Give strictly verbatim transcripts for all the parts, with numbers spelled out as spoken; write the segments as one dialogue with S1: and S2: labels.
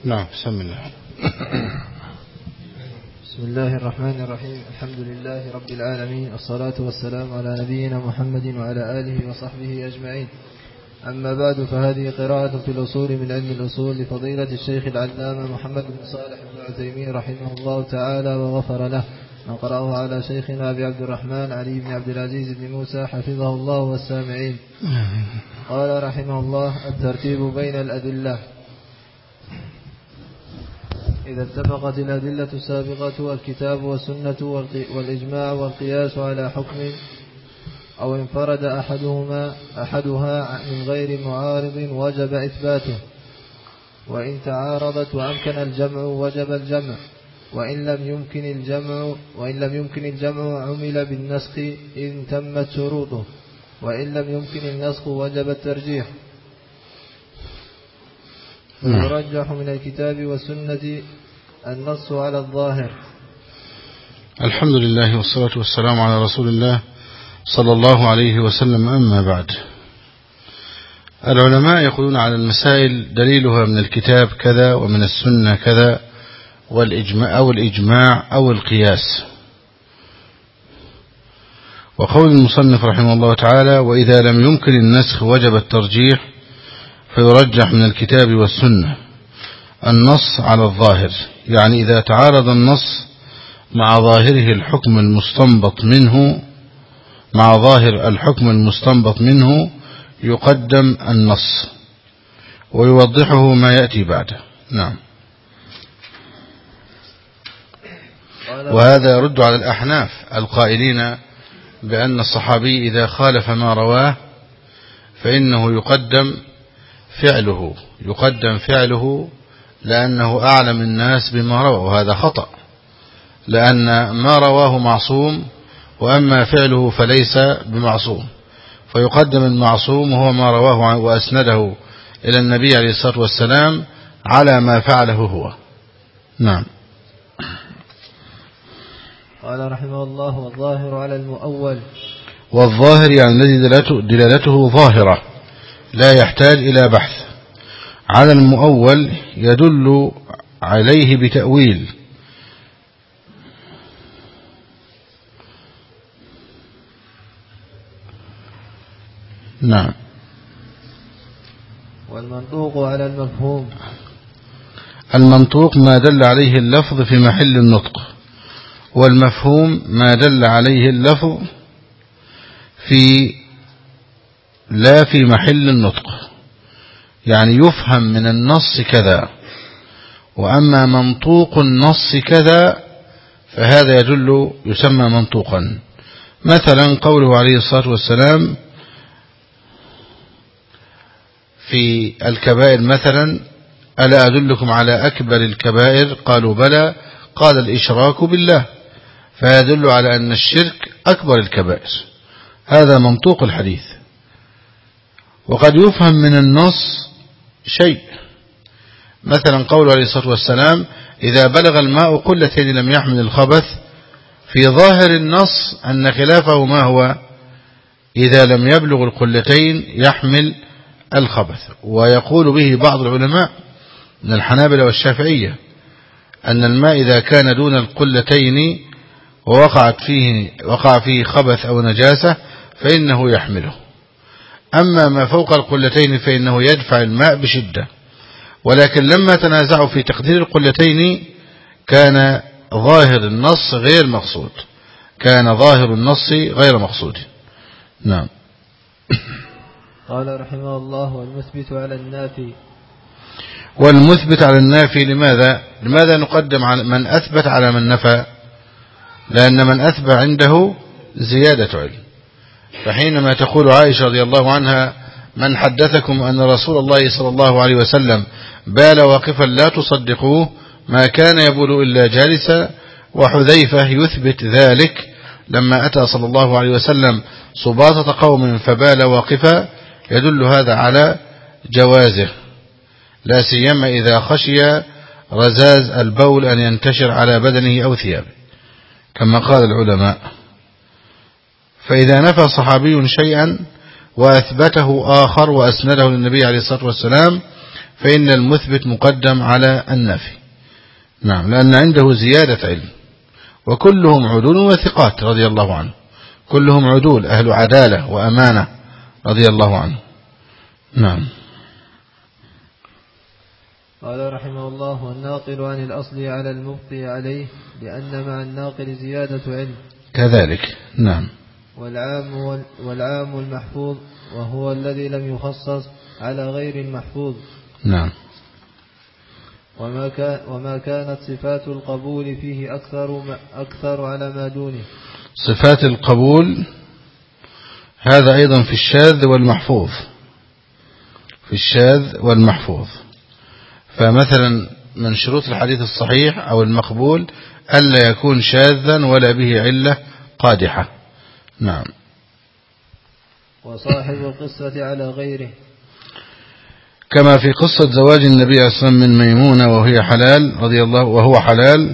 S1: نعم بسم الله.
S2: بسم الله الرحمن الرحيم. الحمد لله رب العالمين، الصلاة والسلام على نبينا محمد وعلى آله وصحبه أجمعين. أما بعد، فهذه قراءة في الأصول من علم الأصول لفضيلة الشيخ العلامة محمد بن صالح بن عثيمين رحمه الله تعالى وغفر له، نقرأه على شيخنا أبي عبد الرحمن علي بن عبد العزيز بن موسى حفظه الله والسامعين. قال رحمه الله: الترتيب بين الأدلة. إذا اتفقت الأدلة السابقة الكتاب والسنة والإجماع والقياس على حكم، أو انفرد أحدهما أحدها من غير معارض وجب إثباته، وإن تعارضت وأمكن الجمع وجب الجمع، وإن لم يمكن الجمع وإن لم يمكن الجمع عمل بالنسخ إن تمت شروطه، وإن لم يمكن النسخ وجب الترجيح. فيرجح من الكتاب والسنة النص على الظاهر.
S1: الحمد لله والصلاة والسلام على رسول الله صلى الله عليه وسلم. أما بعد، العلماء يقولون على المسائل دليلها من الكتاب كذا ومن السنة كذا، والإجماع أو الإجماع أو القياس. وقول المصنف رحمه الله تعالى: وإذا لم يمكن النسخ وجب الترجيح، فيرجح من الكتاب والسنة النص على الظاهر، يعني إذا تعارض النص مع ظاهره الحكم المستنبط منه مع ظاهر الحكم المستنبط منه يقدم النص، ويوضحه ما يأتي بعده. نعم. وهذا يرد على الأحناف القائلين بأن الصحابي إذا خالف ما رواه فإنه يقدم فعله يقدم فعله لأنه أعلم الناس بما روى، وهذا خطأ، لأن ما رواه معصوم، وأما فعله فليس بمعصوم، فيقدم المعصوم وهو ما رواه وأسنده إلى النبي عليه الصلاة والسلام على ما فعله هو. نعم.
S2: قال رحمه الله: والظاهر على المؤول.
S1: والظاهر يعني الذي دلالته, دلالته ظاهرة لا يحتاج إلى بحث. على المؤول يدل عليه بتأويل. نعم.
S2: والمنطوق على المفهوم.
S1: المنطوق ما دل عليه اللفظ في محل النطق، والمفهوم ما دل عليه اللفظ في لا في محل النطق، يعني يفهم من النص كذا، وأما منطوق النص كذا فهذا يدل يسمى منطوقا. مثلا قوله عليه الصلاة والسلام في الكبائر مثلا: ألا أدلكم على أكبر الكبائر؟ قالوا بلى، قال: الإشراك بالله، فيدل على أن الشرك أكبر الكبائر. هذا منطوق الحديث. وقد يفهم من النص شيء، مثلا قوله عليه الصلاة والسلام: إذا بلغ الماء قلتين لم يحمل الخبث، في ظاهر النص أن خلافه ما هو؟ إذا لم يبلغ القلتين يحمل الخبث. ويقول به بعض العلماء من الحنابلة والشافعية أن الماء إذا كان دون القلتين ووقعت فيه وقع فيه خبث أو نجاسة فإنه يحمله، أما ما فوق القلتين فإنه يدفع الماء بشدة. ولكن لما تنازعوا في تقدير القلتين كان ظاهر النص غير مقصود كان ظاهر النص غير مقصود. نعم.
S2: قال رحمه الله: والمثبت على النافي.
S1: والمثبت على النافي لماذا لماذا نقدم على من أثبت على من نفى؟ لأن من أثبت عنده زيادة علم. فحينما تقول عائشة رضي الله عنها: من حدثكم أن رسول الله صلى الله عليه وسلم بال واقفا لا تصدقوه، ما كان يبول إلا جالسا، وحذيفة يثبت ذلك لما أتى صلى الله عليه وسلم سباطة قوم فبال واقفا، يدل هذا على جوازه، لا سيما إذا خشي رزاز البول أن ينتشر على بدنه أو ثيابه كما قال العلماء. فإذا نفى صحابي شيئا وأثبته آخر وأسنده للنبي عليه الصلاة والسلام فإن المثبت مقدم على النافي. نعم، لأن عنده زيادة علم، وكلهم عدول وثقات رضي الله عنه، كلهم عدول أهل عدالة وأمانة رضي الله عنه. نعم.
S2: قال رحمه الله: والناقل عن الأصل على المبقي عليه، لأن مع الناقل زيادة علم
S1: كذلك. نعم.
S2: والعام, والعام المحفوظ وهو الذي لم يخصص على غير المحفوظ.
S1: نعم.
S2: وما, كان وما كانت صفات القبول فيه أكثر, أكثر على ما دونه.
S1: صفات القبول هذا أيضا في الشاذ والمحفوظ، في الشاذ والمحفوظ. فمثلا من شروط الحديث الصحيح أو المقبول ألا يكون شاذا ولا به علة قادحة. نعم.
S2: وصاحب القصة على غيره،
S1: كما في قصة زواج النبي صلى الله عليه وسلم من ميمونة وهي حلال رضي الله وهو حلال،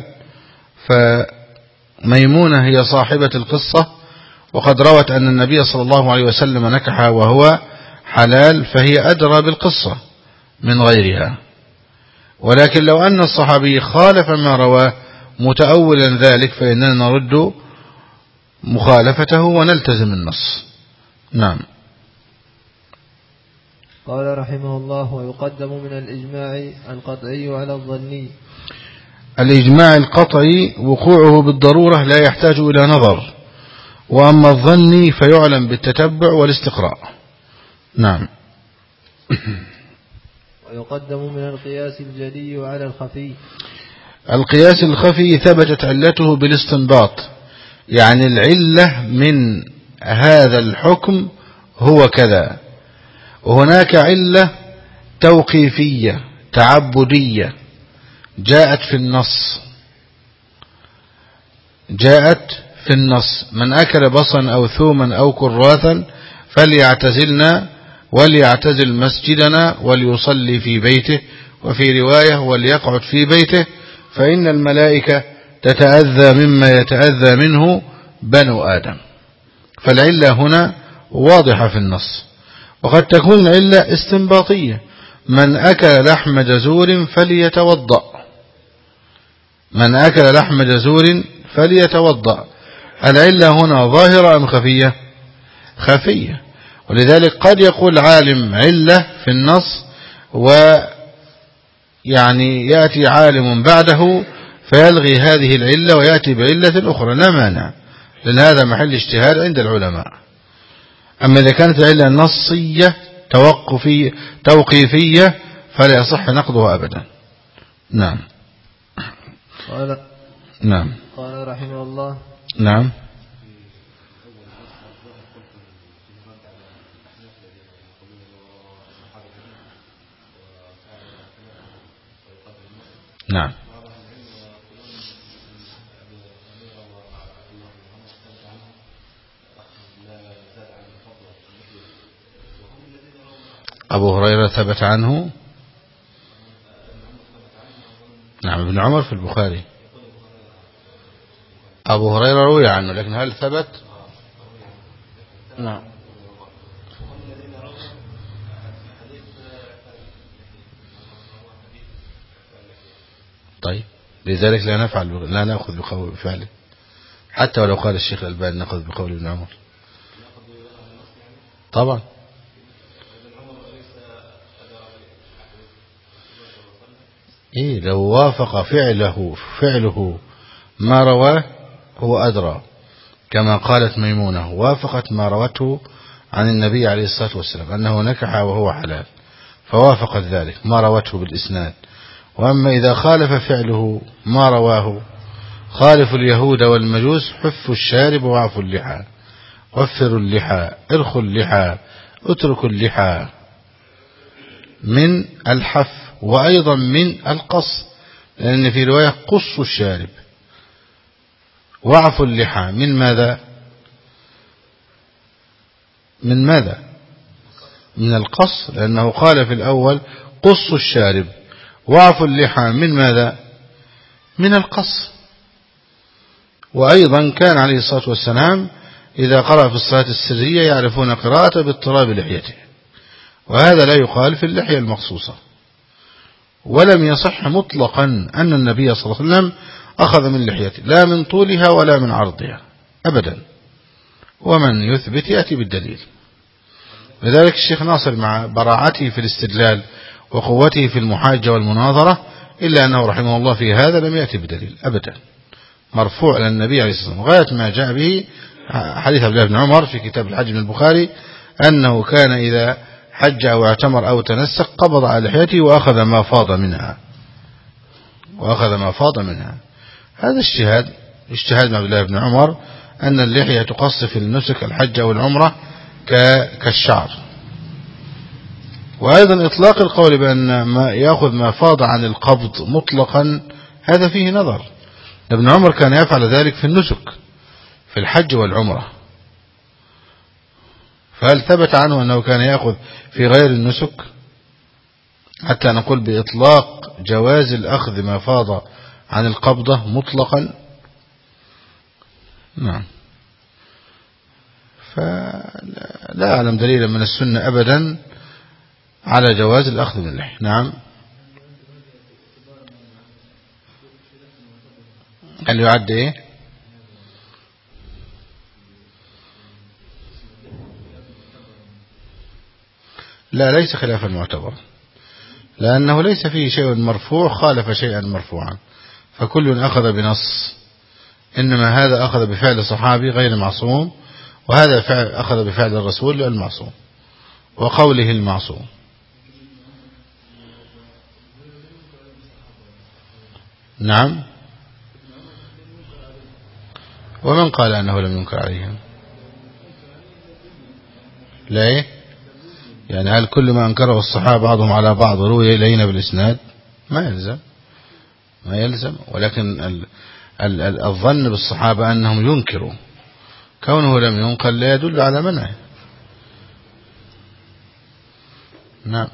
S1: فميمونة هي صاحبة القصة، وقد روت أن النبي صلى الله عليه وسلم نكحها وهو حلال، فهي أدرى بالقصة من غيرها. ولكن لو أن الصحابي خالف ما رواه متأولا ذلك فإننا نرد مخالفته ونلتزم النص. نعم.
S2: قال رحمه الله: ويقدم من الإجماع القطعي على الظني.
S1: الإجماع القطعي وقوعه بالضرورة لا يحتاج إلى نظر، وأما الظني فيعلم بالتتبع والاستقراء. نعم.
S2: ويقدم من القياس الجلي على الخفي.
S1: القياس الخفي ثبتت علته بالاستنباط، يعني العلة من هذا الحكم هو كذا، وهناك علة توقيفية تعبدية جاءت في النص، جاءت في النص: من أكل بصلا أو ثوما أو كراثا فليعتزلنا وليعتزل مسجدنا وليصلي في بيته، وفي رواية وليقعد في بيته، فإن الملائكة تتأذى مما يتأذى منه بنو آدم. فالعلة هنا واضحة في النص. وقد تكون العلة استنباطية: من أكل لحم جزور فليتوضأ، من أكل لحم جزور فليتوضأ. العلة هنا ظاهرة أم خفية؟ خفية. ولذلك قد يقول عالم علة في النص ويعني يأتي عالم بعده فيلغي هذه العلة ويأتي بعلة أخرى، لا مانع، لأن هذا محل اجتهاد عند العلماء. أما إذا كانت العلة نصية توقفية توقيفية فلا يصح نقضها أبدا. نعم.
S2: قال
S1: نعم.
S2: قال رحمه الله:
S1: نعم. نعم. أبو هريرة ثبت عنه. نعم. ابن عمر في البخاري. أبو هريرة روي عنه، لكن هل ثبت؟ نعم. طيب، لذلك لا نفعل لا نأخذ بقول بفعله، حتى ولو قال الشيخ الألباني نأخذ بقول ابن عمر. طبعا. إيه، لو وافق فعله فعله ما رواه هو أدرى، كما قالت ميمونة وافقت ما روته عن النبي عليه الصلاة والسلام أنه نكح وهو حلال، فوافقت ذلك ما روته بالإسناد. وأما إذا خالف فعله ما رواه، خالف اليهود والمجوس: حفوا الشارب وعفوا اللحى، وفروا اللحى، ارخوا اللحى، اتركوا اللحى، من الحف، وأيضا من القص، لأن في رواية قصوا الشارب، وعفوا اللحى من ماذا؟ من ماذا؟ من القص، لأنه قال في الأول قصوا الشارب، وعفوا اللحى من ماذا؟ من القص. وأيضا كان عليه الصلاة والسلام إذا قرأ في الصلاة السرية يعرفون قراءته باضطراب لحيته، وهذا لا يقال في اللحية المقصوصة. ولم يصح مطلقا أن النبي صلى الله عليه وسلم أخذ من لحيته لا من طولها ولا من عرضها أبدا، ومن يثبت يأتي بالدليل. لذلك الشيخ ناصر مع براعته في الاستدلال وقوته في المحاجة والمناظرة إلا أنه رحمه الله في هذا لم يأتي بدليل أبدا مرفوع إلى النبي عليه الصلاة والسلام. غاية ما جاء به حديث عبد الله بن عمر في كتاب الحج من البخاري أنه كان إذا حج أو اعتمر أو تنسك قبض على لحيته وأخذ ما فاض منها وأخذ ما فاض منها. هذا اجتهاد اجتهاد عبد الله بن عمر أن اللحية تقص في النسك الحج أو العمرة كالشعر. وأيضا إطلاق القول بأن ما يأخذ ما فاض عن القبض مطلقا هذا فيه نظر. ابن عمر كان يفعل ذلك في النسك في الحج والعمرة، فهل ثبت عنه أنه كان يأخذ في غير النسك حتى نقول بإطلاق جواز الأخذ ما فاض عن القبضة مطلقا؟ نعم. فلا أعلم دليلا من السنة أبدا على جواز الأخذ من اللحية. نعم. هل يعد إيه؟ لا، ليس خلافا معتبرا، لأنه ليس فيه شيء مرفوع خالف شيئا مرفوعا، فكل أخذ بنص، إنما هذا أخذ بفعل صحابي غير معصوم، وهذا فعل أخذ بفعل الرسول المعصوم وقوله المعصوم. نعم. ومن قال أنه لم ينكر عليهم؟ لا إيه؟ يعني هل كل ما أنكره الصحابة بعضهم على بعض روي إلينا بالإسناد؟ ما يلزم ما يلزم ولكن ال ال ال الظن بالصحابة أنهم ينكروا، كونه لم ينقل لا يدل على منعه. نعم.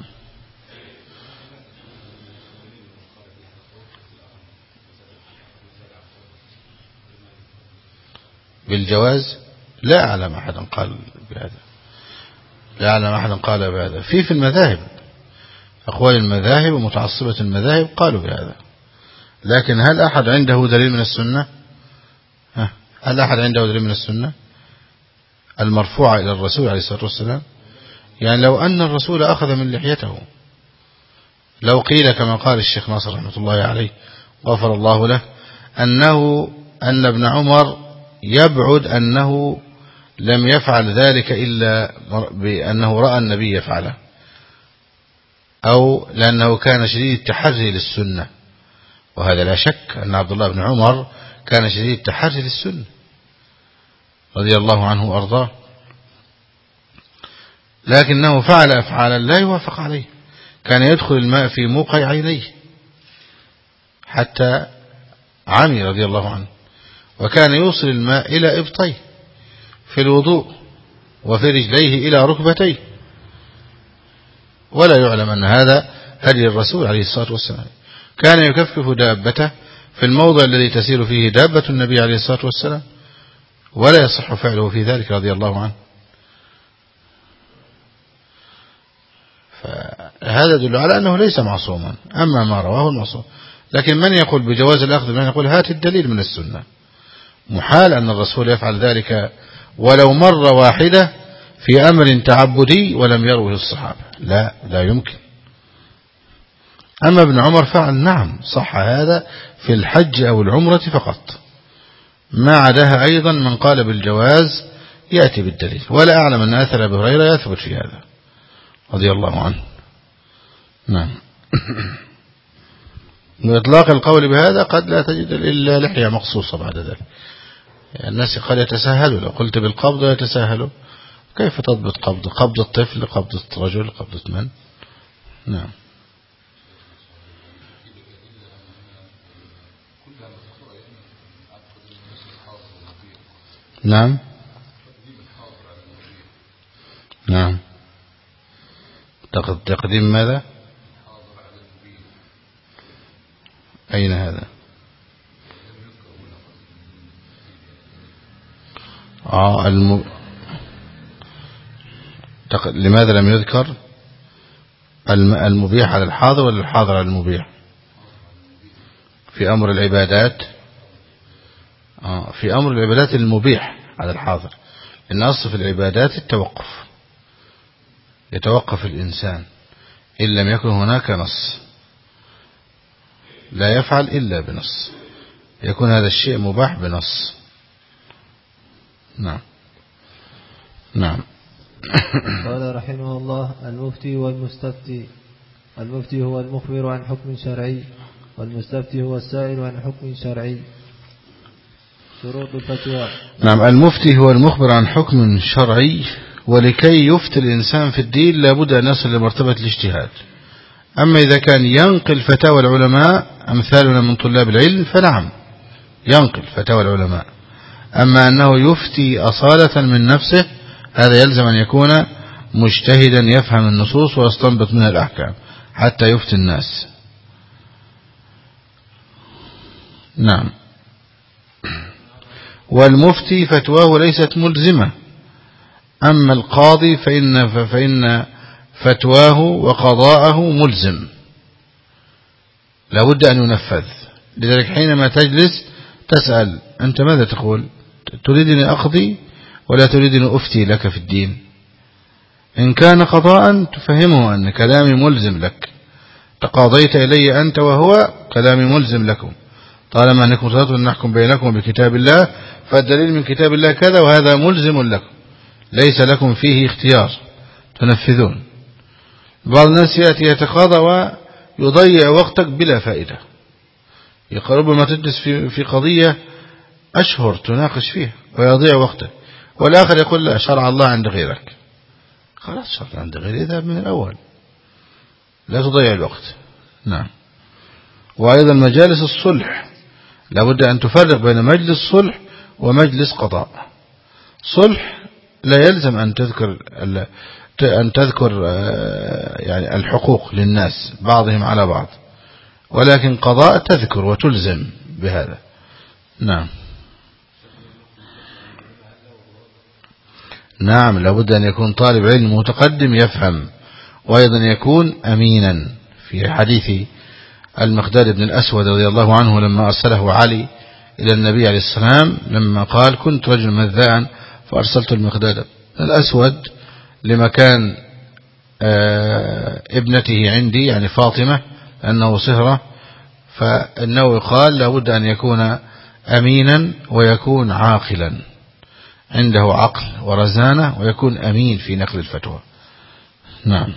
S1: بالجواز لا أعلم أحدا قال بهذا، لا أعلم أحدا قال بهذا. في في المذاهب أقوال المذاهب ومتعصبة المذاهب قالوا بهذا، لكن هل أحد عنده دليل من السنة؟ هل أحد عنده دليل من السنة المرفوعة إلى الرسول عليه الصلاة والسلام؟ يعني لو أن الرسول أخذ من لحيته، لو قيل كما قال الشيخ ناصر رحمة الله عليه غفر الله له أنه أن ابن عمر يبعد أنه لم يفعل ذلك إلا بأنه رأى النبي يفعله، أو لأنه كان شديد التحري للسنة، وهذا لا شك أن عبد الله بن عمر كان شديد التحري للسنة رضي الله عنه وأرضاه، لكنه فعل أفعالا لا يوافق عليه. كان يدخل الماء في موقع عينيه حتى عمي رضي الله عنه، وكان يوصل الماء إلى إبطيه في الوضوء وفي رجليه إلى ركبتيه، ولا يعلم أن هذا هدي الرسول عليه الصلاة والسلام. كان يكفف دابته في الموضع الذي تسير فيه دابة النبي عليه الصلاة والسلام، ولا يصح فعله في ذلك رضي الله عنه. فهذا يدل على أنه ليس معصوما، أما ما رواه المعصوم. لكن من يقول بجواز الأخذ، من يقول هات الدليل من السنة. محال أن الرسول يفعل ذلك ولو مرة واحدة في أمر تعبدي ولم يروه الصحابة، لا لا يمكن. أما ابن عمر فعل نعم صح هذا في الحج أو العمرة فقط، ما عداها أيضا من قال بالجواز يأتي بالدليل، ولا أعلم أن أثر أبي هريرة يثبت في هذا رضي الله عنه. نعم. وإطلاق القول بهذا قد لا تجد إلا لحية مخصوصة بعد ذلك. يعني الناس قد يتساهلوا، لو قلت بالقبض يتساهلوا، كيف تضبط قبض قبض الطفل، قبض رجل، قبضة من؟ نعم. نعم. نعم. تقديم ماذا؟ أين هذا؟ آه الم... تق... لماذا لم يذكر؟ المبيح على الحاضر ولا الحاضر على المبيح؟ في أمر العبادات آه في أمر العبادات المبيح على الحاضر، إن أصل في العبادات التوقف، يتوقف الإنسان إن لم يكن هناك نص، لا يفعل إلا بنص، يكون هذا الشيء مباح بنص. نعم نعم.
S2: قال رحمه الله: المفتي والمستفتي. المفتي هو المخبر عن حكم شرعي، والمستفتي هو السائل عن حكم شرعي. شروط الفتوى.
S1: نعم، المفتي هو المخبر عن حكم شرعي، ولكي يفتي الإنسان في الدين لابد أن يصل لمرتبة الاجتهاد. أما إذا كان ينقل فتاوى العلماء أمثالنا من طلاب العلم فنعم ينقل فتاوى العلماء، أما أنه يفتي أصالة من نفسه هذا يلزم أن يكون مجتهدا يفهم النصوص ويستنبط منها الأحكام حتى يفتي الناس. نعم. والمفتي فتواه ليست ملزمة، أما القاضي فإن, فإن فتواه وقضاءه ملزم لابد أن ينفذ. لذلك حينما تجلس تسأل أنت ماذا تقول؟ تريدني أقضي ولا تريدني أفتي لك في الدين؟ إن كان قضاء تفهمه أن كلامي ملزم لك، تقاضيت إلي أنت وهو كلامي ملزم لكم، طالما أنكم صدقتم أن نحكم بينكم بكتاب الله فالدليل من كتاب الله كذا وهذا ملزم لكم، ليس لكم فيه اختيار تنفذون. بعض الناس يأتي يتقاضى ويضيع وقتك بلا فائدة، ربما تجلس في في قضية أشهر تناقش فيها ويضيع وقتك، والآخر يقول لا شرع الله عند غيرك. خلاص شرع عند غيري اذهب من الأول، لا تضيع الوقت. نعم. وأيضا مجالس الصلح لابد أن تفرق بين مجلس صلح ومجلس قضاء. صلح لا يلزم أن تذكر أن تذكر يعني الحقوق للناس بعضهم على بعض، ولكن قضاء تذكر وتلزم بهذا. نعم نعم. لابد أن يكون طالب علم متقدم يفهم، وأيضا يكون أمينا. في حديث المقداد بن الأسود رضي الله عنه لما أرسله علي إلى النبي عليه السلام لما قال كنت رجل مذاعا فأرسلت المقداد الأسود لمكان ابنته عندي يعني فاطمة أنه صهرة، فإنه قال لابد أن يكون أمينا ويكون عاقلا، عنده عقل ورزانة، ويكون أمين في نقل الفتوى. نعم.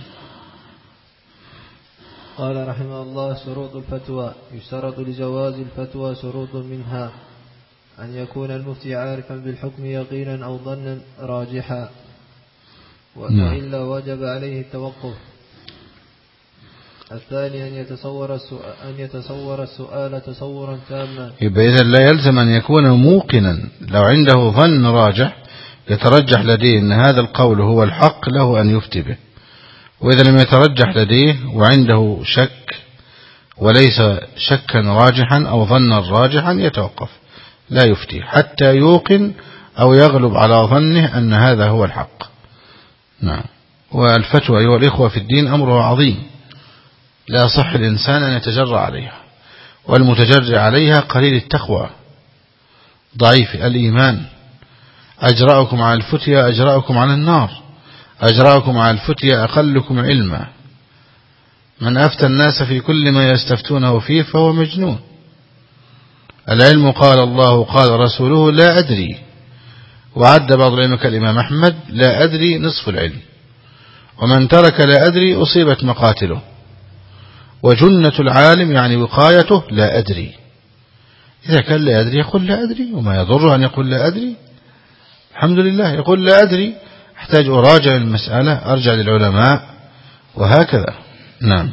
S2: قال رحمه الله: شروط الفتوى. يشترط لجواز الفتوى شروط، منها أن يكون المفتي عارفا بالحكم يقينا أو ظنا راجحا، وإلا وجب عليه التوقف. الثاني أن يتصور السؤال, أن يتصور السؤال تصورا تاما.
S1: يبقى إذن لا يلزم أن يكون موقنا، لو عنده ظن راجح يترجح لديه أن هذا القول هو الحق له أن يفتي به، وإذا لم يترجح لديه وعنده شك وليس شكا راجحا أو ظنا راجحا يتوقف لا يفتي حتى يوقن أو يغلب على ظنه أن هذا هو الحق. نعم. والفتوى أيها الإخوة في الدين أمره عظيم، لا صح الإنسان أن يتجرع عليها، والمتجرع عليها قليل التقوى ضعيف الإيمان. أجرأكم على الفتية أجرأكم على النار، أجرأكم على الفتية أقلكم علما. من أفتى الناس في كل ما يستفتونه فيه فهو مجنون. العلم قال الله قال رسوله لا أدري، وعد بعض العلماء كالإمام أحمد لا أدري نصف العلم، ومن ترك لا أدري أصيبت مقاتله. وجنة العالم يعني وقايته لا أدري، إذا كان لا أدري يقول لا أدري، وما يضر أن يقول لا أدري. الحمد لله يقول لا أدري، أحتاج أراجع المسألة أرجع للعلماء وهكذا. نعم.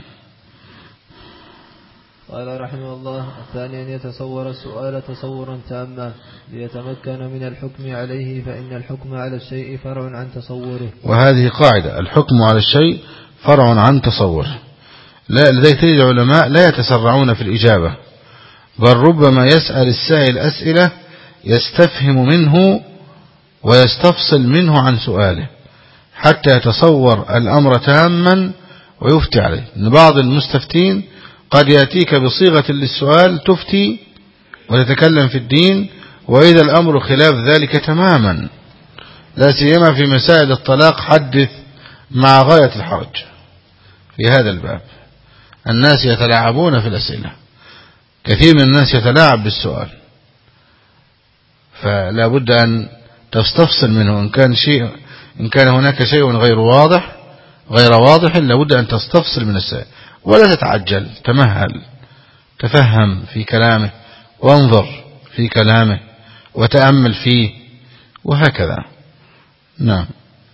S2: قال رحمه الله: الثاني أن يتصور السؤال تصورا تاما ليتمكن من الحكم عليه، فإن الحكم على الشيء فرع عن تصوره.
S1: وهذه قاعدة، الحكم على الشيء فرع عن تصوره. لا لذلك تجد العلماء لا يتسرعون في الإجابة، بل ربما يسأل السائل أسئلة يستفهم منه ويستفصل منه عن سؤاله حتى يتصور الأمر تاما ويفتي عليه. إن بعض المستفتين قد يأتيك بصيغة للسؤال تفتي وتتكلم في الدين، وإذا الأمر خلاف ذلك تماما، لا سيما في مسائل الطلاق حدث مع غاية الحرج. في هذا الباب الناس يتلاعبون في الأسئلة، كثير من الناس يتلاعب بالسؤال، فلا بد أن تستفصل منه. إن كان شيء إن كان هناك شيء غير واضح غير واضح لا بد أن تستفصل من السائل، ولا تتعجل، تمهل، تفهم في كلامه، وانظر في كلامه، وتأمل فيه، وهكذا. نعم.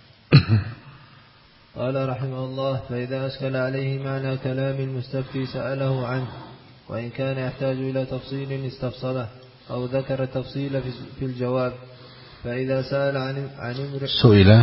S2: قال رحمه الله: فإذا أشكل عليه معنى كلام المستفتي سأله عنه، وإن كان يحتاج إلى تفصيل استفصله أو ذكر التفصيل في الجواب. فإذا سأل عن عن امرئ
S1: سئل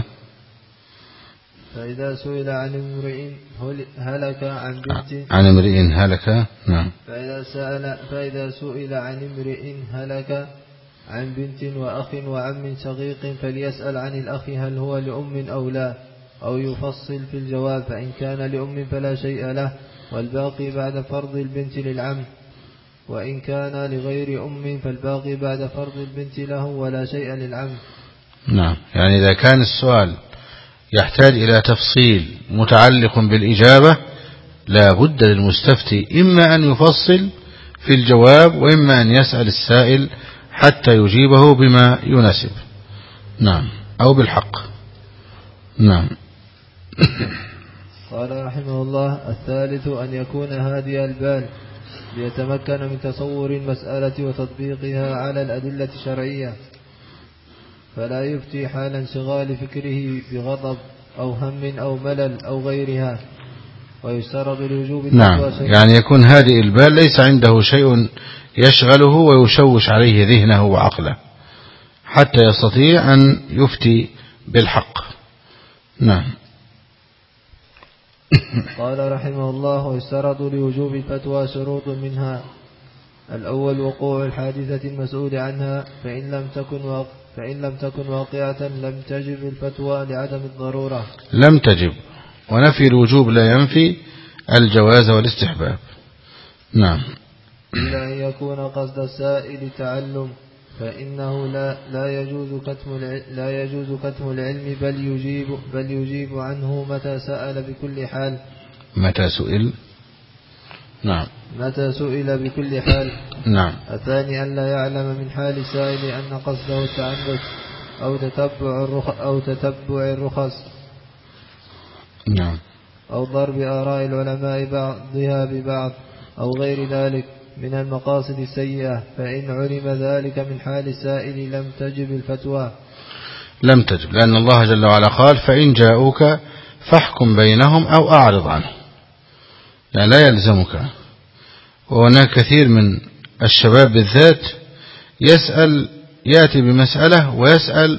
S2: فإذا سئل عن امرئ هلك عن بنت
S1: عن امرئ هلك نعم
S2: فإذا سأل فإذا سئل عن امرئ هلك عن بنت وأخ وعم شقيق فليسأل عن الأخ هل هو لأم أو لا، أو يفصل في الجواب. فإن كان لأم فلا شيء له، والباقي بعد فرض البنت للعم. وإن كان لغير أم فالباقي بعد فرض البنت له ولا شيء للعم.
S1: نعم. يعني إذا كان السؤال يحتاج إلى تفصيل متعلق بالإجابة لا بد للمستفتي إما أن يفصل في الجواب، وإما أن يسأل السائل حتى يجيبه بما يناسب. نعم، أو بالحق. نعم.
S2: قال رحمه الله: الثالث أن يكون هادي البال ليتمكن من تصور المسألة وتطبيقها على الأدلة الشرعية، فلا يفتي حال انشغال فكره بغضب أو هم أو ملل أو غيرها. ويشترط لوجوب
S1: نعم، يعني يكون هادئ البال ليس عنده شيء يشغله ويشوش عليه ذهنه وعقله حتى يستطيع أن يفتي بالحق. نعم.
S2: قال رحمه الله: ويشترط لوجوب الفتوى شروط، منها: الأول وقوع الحادثة المسؤول عنها، فإن لم تكن واقع فإن لم تكن واقعة لم تجب الفتوى لعدم الضرورة.
S1: لم تجب، ونفي الوجوب لا ينفي الجواز والاستحباب. نعم.
S2: إلا أن يكون قصد السائل تعلم، فإنه لا لا يجوز كتم لا يجوز كتم العلم، بل يجيب بل يجيب عنه متى سأل بكل حال.
S1: متى سئل. نعم.
S2: متى سئل بكل حال.
S1: نعم.
S2: الثاني أن لا يعلم من حال السائل أن قصده التعنت أو تتبع الرخص أو تتبع الرخص.
S1: نعم.
S2: أو ضرب آراء العلماء بعضها ببعض أو غير ذلك من المقاصد السيئة. فإن علم ذلك من حال السائل لم تجب الفتوى.
S1: لم تجب، لأن الله جل وعلا قال: فإن جاءوك فاحكم بينهم أو أعرض عنهم. يعني لا يلزمك. وهناك كثير من الشباب بالذات يسأل يأتي بمسألة ويسأل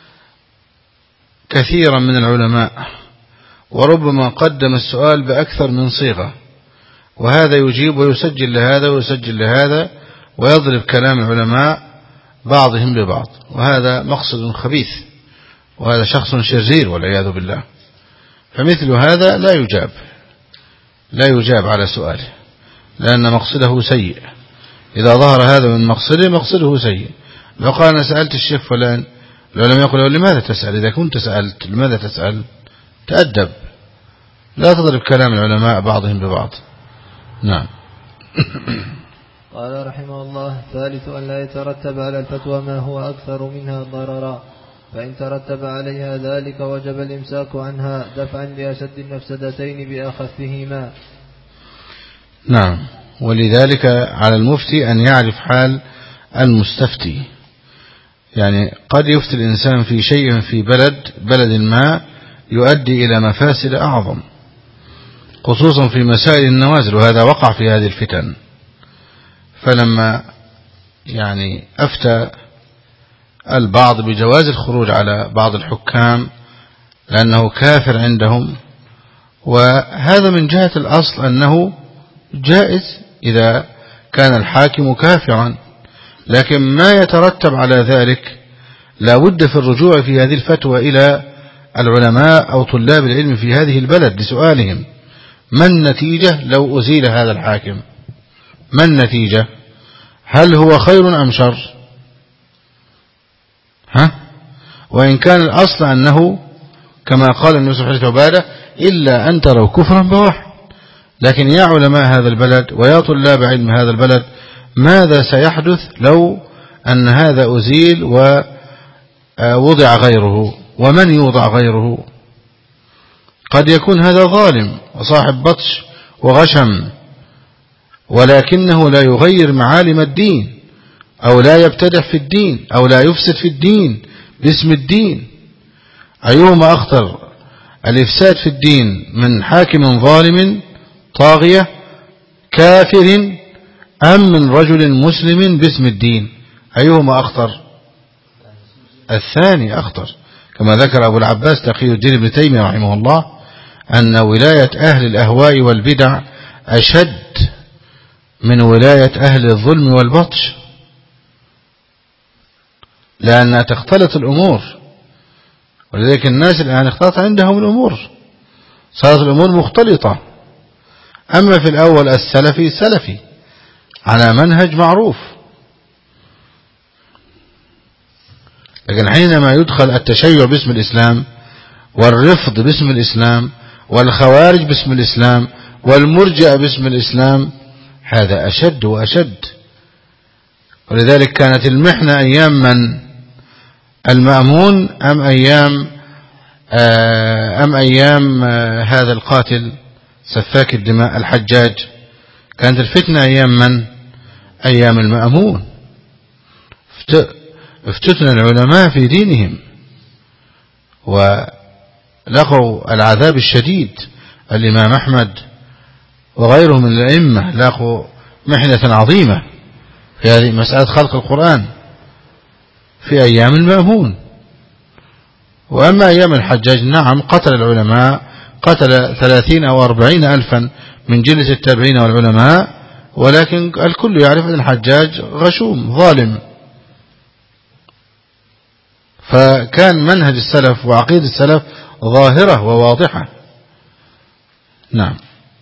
S1: كثيرا من العلماء، وربما قدم السؤال بأكثر من صيغة، وهذا يجيب ويسجل لهذا ويسجل لهذا ويضرب كلام العلماء بعضهم ببعض، وهذا مقصد خبيث، وهذا شخص شرير والعياذ بالله. فمثل هذا لا يجاب لا يجاب على سؤاله، لأن مقصده سيء. إذا ظهر هذا من مقصده مقصده سيء. لو قال أنا سألت الشيخ فلان، لو لم يقل لماذا تسأل؟ إذا كنت سألت لماذا تسأل؟ تأدب، لا تضرب كلام العلماء بعضهم ببعض. نعم.
S2: قال رحمه الله: ثالث أن لا يترتب على الفتوى ما هو أكثر منها ضررا، فإن ترتب عليها ذلك وجب الإمساك عنها دفعا لأشد المفسدتين بأخفهما.
S1: نعم. ولذلك على المفتي أن يعرف حال المستفتي. يعني قد يفتي الإنسان في شيء في بلد بلد ما يؤدي إلى مفاسد أعظم، خصوصا في مسائل النوازل، وهذا وقع في هذه الفتن. فلما يعني أفتى البعض بجواز الخروج على بعض الحكام لأنه كافر عندهم، وهذا من جهة الأصل أنه جائز إذا كان الحاكم كافرا، لكن ما يترتب على ذلك لا بد في الرجوع في هذه الفتوى إلى العلماء أو طلاب العلم في هذه البلد لسؤالهم، ما النتيجة لو أزيل هذا الحاكم؟ ما النتيجة؟ هل هو خير أم شر؟ ها؟ وإن كان الأصل أنه كما قال النبي صلى الله عليه وسلم إلا أن تروا كفرا بواح. لكن يا علماء هذا البلد ويا طلاب علم هذا البلد، ماذا سيحدث لو أن هذا أزيل ووضع غيره؟ ومن يوضع غيره؟ قد يكون هذا ظالم وصاحب بطش وغشم، ولكنه لا يغير معالم الدين، أو لا يبتدع في الدين، أو لا يفسد في الدين باسم الدين. أيهما أخطر، الإفساد في الدين من حاكم ظالم طاغية كافر، أم من رجل مسلم باسم الدين؟ أيهما أخطر؟ الثاني أخطر، كما ذكر أبو العباس تقي الدين ابن تيمية رحمه الله أن ولاية أهل الأهواء والبدع أشد من ولاية أهل الظلم والبطش، لأنها تختلط الأمور. ولذلك الناس الآن اختلط عندهم الأمور، صارت الأمور مختلطة. أما في الأول السلفي سلفي على منهج معروف، لكن حينما يدخل التشيع باسم الإسلام، والرفض باسم الإسلام، والخوارج باسم الإسلام، والمرجئة باسم الإسلام، هذا أشد وأشد. ولذلك كانت المحنة أيام من؟ المأمون أم أيام أم أيام هذا القاتل سفاك الدماء الحجاج؟ كانت الفتنة أيام من؟ أيام المأمون. افتتن العلماء في دينهم ولقوا العذاب الشديد. الإمام أحمد وغيره من الأئمة لاقوا محنة عظيمة في هذه مسألة خلق القرآن في أيام المأمون. وأما أيام الحجاج نعم قتل العلماء، قتل ثلاثين أو أربعين ألفا من جلة التابعين والعلماء، ولكن الكل يعرف أن الحجاج غشوم ظالم. فكان منهج السلف وعقيدة السلف ظاهرة وواضحة. نعم.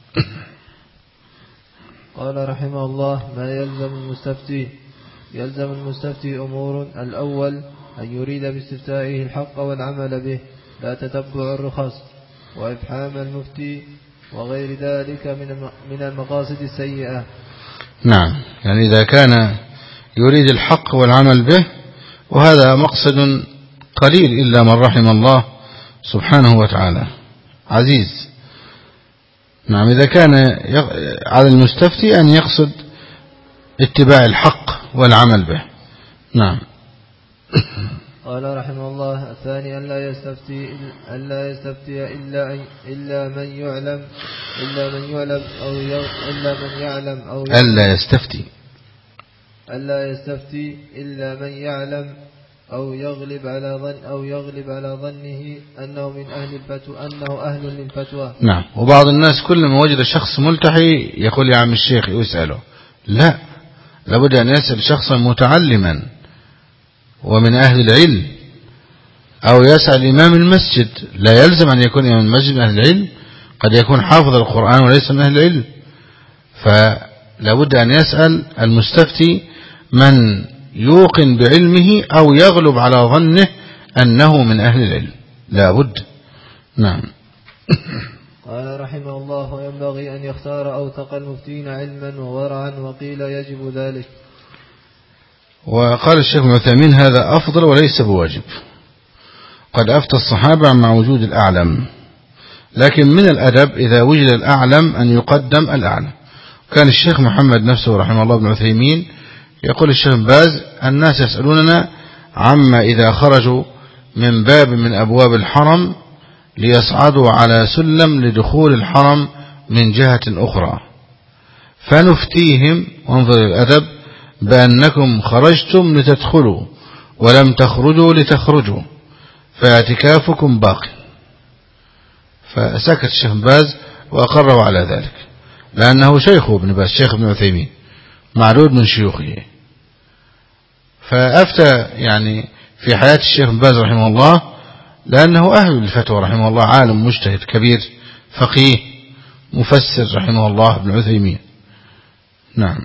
S2: قال رحمه الله: ما يلزم المستفتي؟ يلزم المستفتي أمور: الأول أن يريد باستفتائه الحق والعمل به، لا تتبع الرخص وإفحام المفتي وغير ذلك من المقاصد السيئة.
S1: نعم، يعني إذا كان يريد الحق والعمل به، وهذا مقصد قليل إلا من رحم الله سبحانه وتعالى عزيز. نعم، إذا كان على المستفتي أن يقصد اتباع الحق والعمل به. نعم.
S2: قال رحمه الله: الثاني أن لا يستفتي ألا يستفتي إلا إلا من يعلم إلا من يعلم أو إلا من يعلم أو
S1: ألا يستفتي
S2: ألا يستفتي إلا من يعلم أو يغلب على ظن أو يغلب على ظنه أنه من أهل الفتوى أنه أهل للفتوى.
S1: نعم. وبعض الناس كلما وجد شخص ملتحي يقول يا عم الشيخ يسأله، لا، لابد أن يسأل شخصا متعلما ومن أهل العلم، أو يسأل إمام المسجد. لا يلزم أن يكون إمام المسجد من أهل العلم، قد يكون حافظ القرآن وليس من أهل العلم. فلابد أن يسأل المستفتي من يوقن بعلمه أو يغلب على ظنه أنه من أهل العلم، لابد. نعم.
S2: قال رحمه الله: وينبغي أن يختار أوثق المفتين علما وورعا، وقيل يجب ذلك.
S1: وقال الشيخ ابن عثيمين: هذا أفضل وليس بواجب، قد أفتى الصحابة مع وجود الأعلم، لكن من الأدب إذا وجد الأعلم أن يقدم الأعلم. كان الشيخ محمد نفسه رحمه الله ابن عثيمين يقول الشيخ باز: الناس يسألوننا عما إذا خرجوا من باب من أبواب الحرم ليصعدوا على سلم لدخول الحرم من جهة أخرى، فنفتيهم، وانظر الأدب، بأنكم خرجتم لتدخلوا ولم تخرجوا لتخرجوا، فاعتكافكم باق. فسكت الشيخ باز وأقروا على ذلك، لأنه شيخه ابن باز، شيخ ابن عثيمين معدود من شيوخه. فأفتى يعني في حياة الشيخ ابن باز رحمه الله، لأنه أهل الفتوى رحمه الله، عالم مجتهد كبير فقيه مفسر رحمه الله ابن عثيمين. نعم.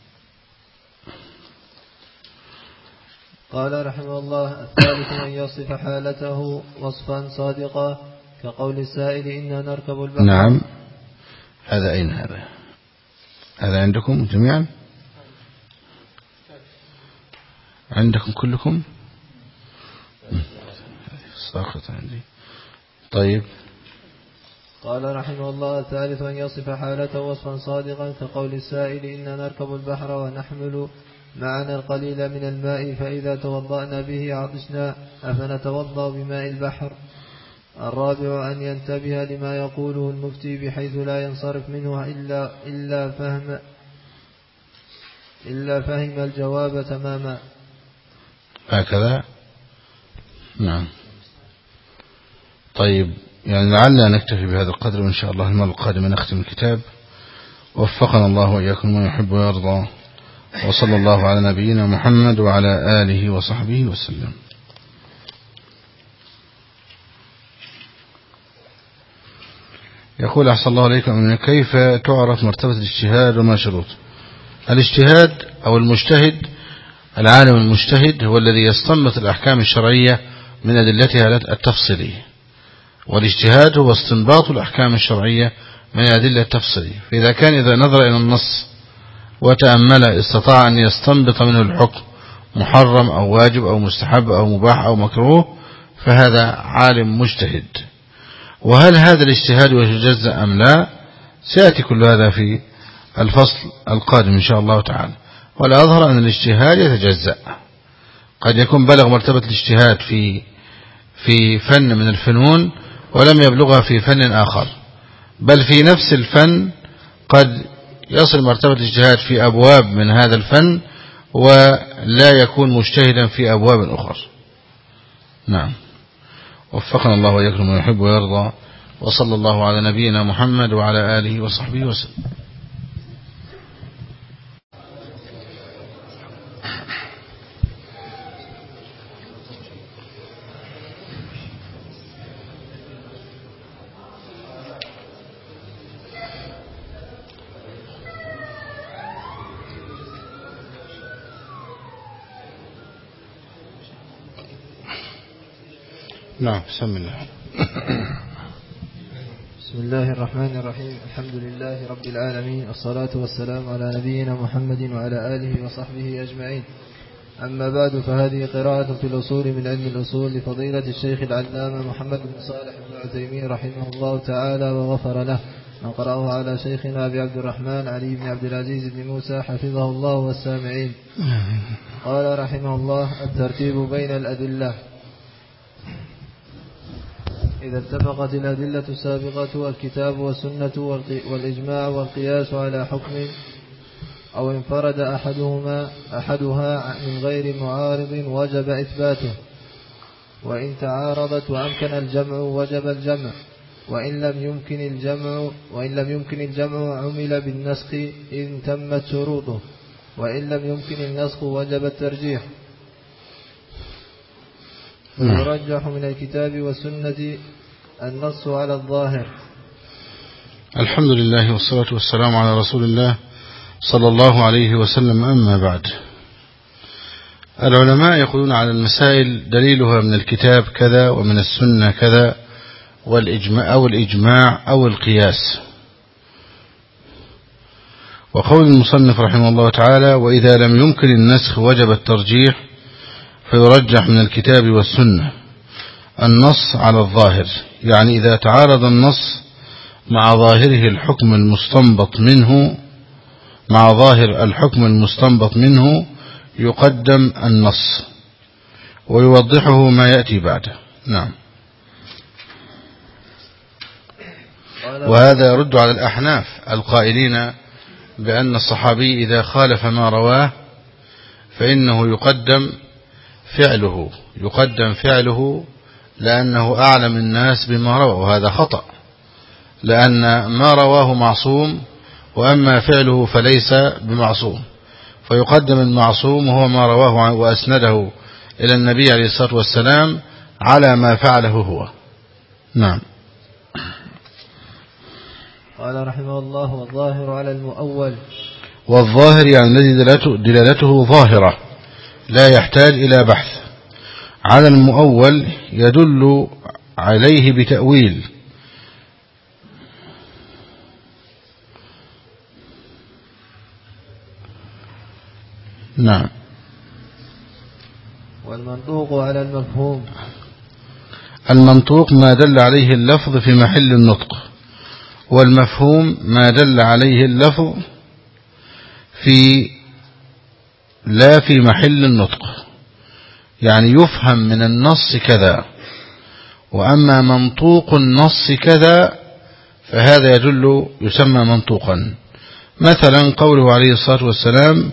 S2: قال رحمه الله: الثالث أن يصف حالته وصفا صادقا كقول السائل إنا نركب البحر.
S1: نعم. هذا أين هذا؟ هذا عندكم جميعا؟ عندكم كلكم؟ ساقط عندي. طيب.
S2: قال رحمه الله: الثالث أن يصف حالته وصفا صادقا كقول السائل إنا نركب البحر ونحمل معنا القليل من الماء فإذا توضأنا به عطشنا أفنتوضأ بماء البحر. الرابع أن ينتبه لما يقوله المفتي بحيث لا ينصرف منه إلا, إلا, فهم إلا فهم الجواب تماما.
S1: هكذا. نعم. طيب، يعني لعلنا نكتفي بهذا القدر، وإن شاء الله المرة القادمة نختم الكتاب. وفقنا الله وإياكم ما يحب ويرضى، وصلى الله على نبينا محمد وعلى آله وصحبه وسلم. يقول أحسن الله عليكم: كيف تعرف مرتبة الاجتهاد وما شروط؟ الاجتهاد أو المجتهد، العالم المجتهد هو الذي يستنبط الأحكام الشرعية من أدلتها التفصيلية، والاجتهاد هو استنباط الأحكام الشرعية من أدلة التفصيلية. فإذا كان إذا نظر إلى النص وتأمل استطاع أن يستنبط منه الحكم محرم أو واجب أو مستحب أو مباح أو مكروه، فهذا عالم مجتهد. وهل هذا الاجتهاد يتجزأ أم لا؟ سيأتي كل هذا في الفصل القادم إن شاء الله تعالى. والأظهر أن الاجتهاد يتجزأ، قد يكون بلغ مرتبة الاجتهاد في في فن من الفنون ولم يبلغها في فن آخر، بل في نفس الفن قد يصل مرتبة الاجتهاد في أبواب من هذا الفن ولا يكون مجتهدا في أبواب أخرى. نعم. وفقنا الله وإياكم ما يحب ويرضى، وصلى الله على نبينا محمد وعلى آله وصحبه وسلم. نعم. بسم الله.
S2: بسم الله الرحمن الرحيم. الحمد لله رب العالمين، والصلاة والسلام على نبينا محمد وعلى آله وصحبه أجمعين. أما بعد، فهذه قراءة في الأصول من علم الأصول لفضيلة الشيخ العلامة محمد بن صالح بن عثيمين رحمه الله تعالى وغفر له. نقرأه على شيخنا أبي عبد الرحمن علي بن عبد العزيز بن موسى حفظه الله والسامعين. قال رحمه الله: الترتيب بين الأدلة. إذا اتفقت الأدلة السابقة والكتاب والسنة والإجماع والقياس على حكم، أو انفرد أحدهما أحدها من غير معارض وجب إثباته، وإن تعارضت وأمكن الجمع وجب الجمع، وإن لم يمكن الجمع وإن لم يمكن الجمع عمل بالنسخ إن تمت شروطه، وإن لم يمكن النسخ وجب الترجيح. ويرجح من الكتاب والسنة النص على الظاهر.
S1: الحمد لله والصلاة والسلام على رسول الله صلى الله عليه وسلم. أما بعد، العلماء يقولون على المسائل دليلها من الكتاب كذا ومن السنة كذا، والإجماع أو الإجماع أو القياس. وقول المصنف رحمه الله تعالى: وإذا لم يمكن النسخ وجب الترجيح، فيرجح من الكتاب والسنة النص على الظاهر، يعني إذا تعارض النص مع ظاهره الحكم المستنبط منه مع ظاهر الحكم المستنبط منه يقدم النص، ويوضحه ما يأتي بعده. نعم. وهذا يرد على الأحناف القائلين بأن الصحابي إذا خالف ما رواه فإنه يقدم فعله يقدم فعله لأنه أعلم الناس بما روى، وهذا خطأ، لأن ما رواه معصوم، وأما فعله فليس بمعصوم، فيقدم المعصوم وهو ما رواه وأسنده إلى النبي عليه الصلاة والسلام على ما فعله هو. نعم.
S2: قال رحمه الله: والظاهر على المؤول.
S1: والظاهر يعني الذي دلالته, دلالته ظاهرة لا يحتاج إلى بحث. على المؤول يدل عليه بتأويل. نعم.
S2: والمنطوق على المفهوم.
S1: المنطوق ما دل عليه اللفظ في محل النطق، والمفهوم ما دل عليه اللفظ في لا في محل النطق، يعني يفهم من النص كذا. وأما منطوق النص كذا فهذا يدل يسمى منطوقا. مثلا قوله عليه الصلاة والسلام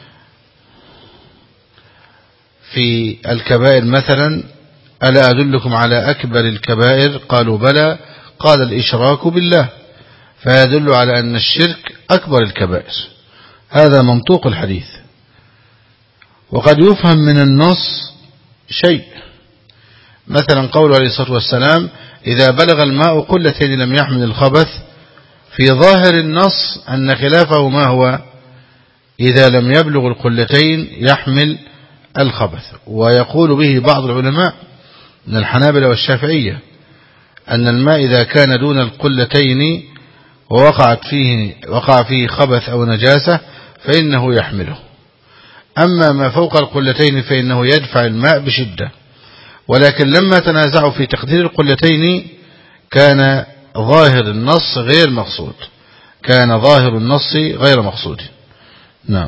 S1: في الكبائر مثلا: ألا أدلكم على أكبر الكبائر؟ قالوا بلى. قال: الإشراك بالله. فيدل على أن الشرك أكبر الكبائر. هذا منطوق الحديث. وقد يفهم من النص شيء، مثلا قول عليه الصلاة والسلام: إذا بلغ الماء قلتين لم يحمل الخبث. في ظاهر النص أن خلافه ما هو؟ إذا لم يبلغ القلتين يحمل الخبث. ويقول به بعض العلماء من الحنابلة والشافعية أن الماء إذا كان دون القلتين ووقعت فيه وقع فيه خبث أو نجاسة فإنه يحمله. أما ما فوق القلتين فإنه يدفع الماء بشدة. ولكن لما تنازعوا في تقدير القلتين كان ظاهر النص غير مقصود، كان ظاهر النص غير مقصود. نعم.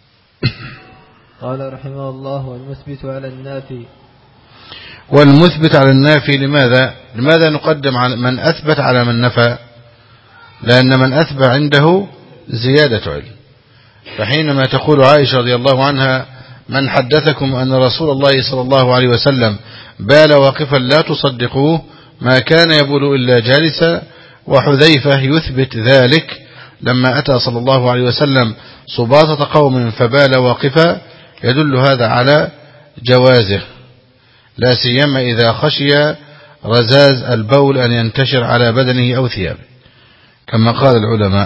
S2: قال رحمه الله: والمثبت على النافي.
S1: والمثبت على النافي لماذا؟ لماذا نقدم على من أثبت على من نفى؟ لأن من أثبت عنده زيادة علم. فحينما تقول عائشة رضي الله عنها: من حدثكم أن رسول الله صلى الله عليه وسلم بال واقفا لا تصدقوه، ما كان يبول إلا جالسا. وحذيفة يثبت ذلك لما أتى صلى الله عليه وسلم صباطة قوم فبال واقفا، يدل هذا على جوازه، لا سيما إذا خشي رزاز البول أن ينتشر على بدنه أو ثيابه كما قال العلماء.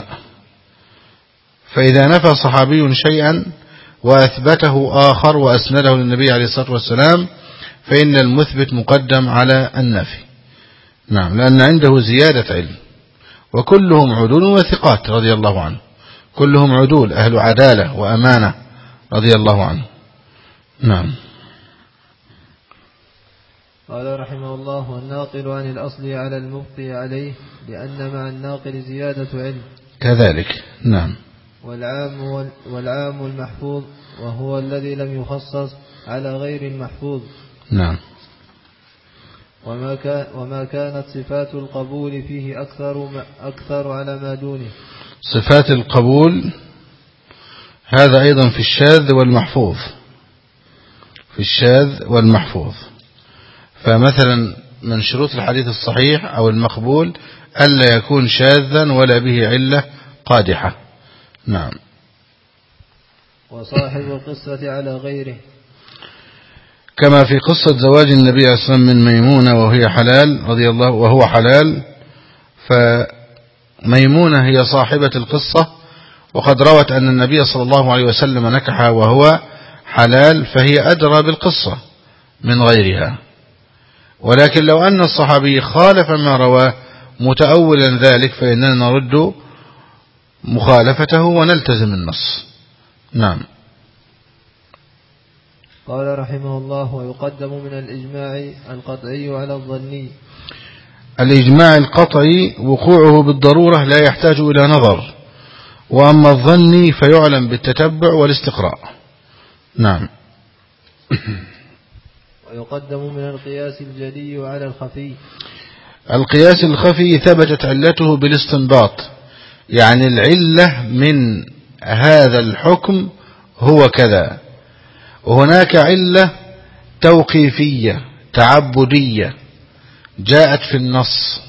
S1: فإذا نفى صحابي شيئا وأثبته آخر وأسنده للنبي عليه الصلاة والسلام فإن المثبت مقدم على النافي. نعم، لأن عنده زيادة علم. وكلهم عدول وثقات رضي الله عنه، كلهم عدول أهل عدالة وأمانة رضي الله عنه. نعم.
S2: قال رحمه الله: والناقل عن الأصل على المبقي عليه، لأن مع الناقل زيادة علم
S1: كذلك. نعم.
S2: والعام, والعام المحفوظ وهو الذي لم يخصص على غير المحفوظ.
S1: نعم.
S2: وما, كان وما كانت صفات القبول فيه أكثر, أكثر على ما دونه.
S1: صفات القبول هذا أيضا في الشاذ والمحفوظ، في الشاذ والمحفوظ. فمثلا من شروط الحديث الصحيح أو المقبول ألا يكون شاذا ولا به علة قادحة. نعم.
S2: وصاحب القصة على غيره،
S1: كما في قصة زواج النبي صلى الله عليه وسلم من ميمونة وهي حلال رضي الله وهو حلال. فميمونة هي صاحبة القصة، وقد روت أن النبي صلى الله عليه وسلم نكحها وهو حلال، فهي أدرى بالقصة من غيرها. ولكن لو أن الصحابي خالف ما رواه متأولا ذلك فإننا نرد مخالفته ونلتزم النص. نعم.
S2: قال رحمه الله: ويقدم من الإجماع القطعي على الظني.
S1: الإجماع القطعي وقوعه بالضرورة لا يحتاج إلى نظر، وأما الظني فيعلم بالتتبع والاستقراء. نعم.
S2: ويقدم من القياس الجلي على الخفي.
S1: القياس الخفي ثبتت علته بالاستنباط، يعني العلة من هذا الحكم هو كذا. وهناك علة توقيفية تعبدية جاءت في النص،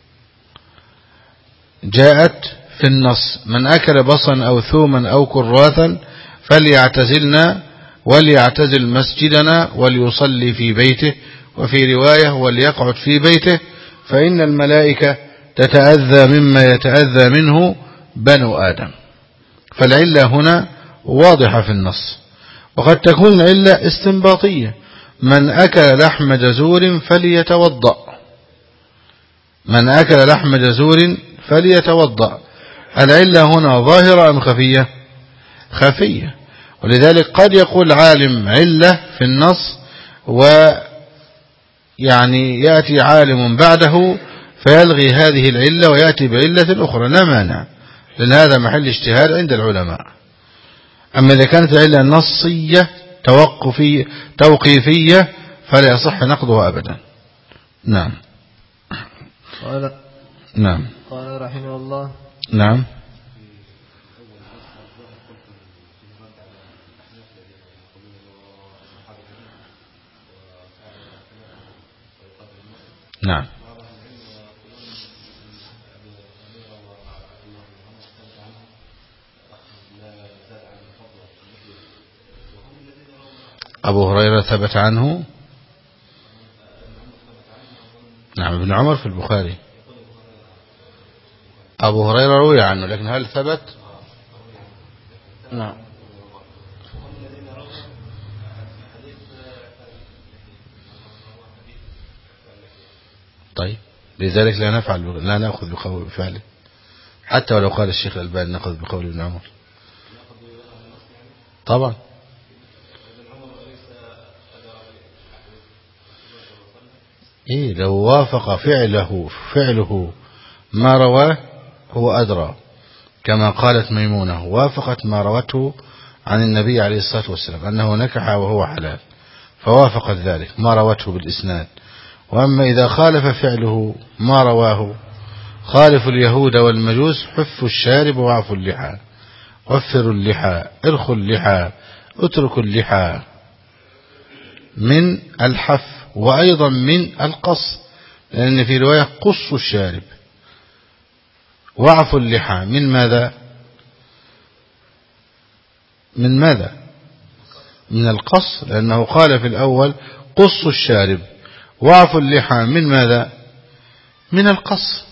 S1: جاءت في النص: من أكل بصلا أو ثوما أو كراثا فليعتزلنا وليعتزل مسجدنا وليصلي في بيته، وفي رواية وليقعد في بيته فإن الملائكة تتأذى مما يتأذى منه بنو آدم. فالعلة هنا واضحة في النص. وقد تكون العلة استنباطية: من أكل لحم جزور فليتوضأ، من أكل لحم جزور فليتوضأ. العلة هنا ظاهرة أم خفية؟ خفية. ولذلك قد يقول عالم علة في النص ويعني يأتي عالم بعده فيلغي هذه العلة ويأتي بعلة أخرى، لا مانع، لأن هذا محل اجتهاد عند العلماء. أما إذا كانت العلة نصية توقفية توقيفية فلا يصح نقضها أبدا. نعم.
S2: قال
S1: نعم.
S2: قال رحمه الله.
S1: نعم. نعم. أبو هريرة ثبت عنه. نعم. ابن عمر في البخاري. أبو هريرة روي عنه، لكن هل ثبت؟ نعم. طيب، لذلك لا نفعل لا نأخذ بقول بفعله، حتى ولو قال الشيخ الألباني نأخذ بقول ابن عمر. طبعا. إيه، لو وافق فعله فعله ما رواه هو أدرى، كما قالت ميمونة وافقت ما روته عن النبي عليه الصلاة والسلام أنه نكح وهو حلال، فوافقت ذلك ما روته بالإسناد. وأما إذا خالف فعله ما رواه: خالف اليهود والمجوس، حفوا الشارب وعفوا اللحى، وفروا اللحى، ارخوا اللحى، اتركوا اللحى، من الحف، وأيضا من القص، لأن في رواية قصوا الشارب، وعفوا اللحى، من ماذا؟ من ماذا؟ من القص، لأنه قال في الأول قصوا الشارب، وعفوا اللحى، من ماذا؟ من القص.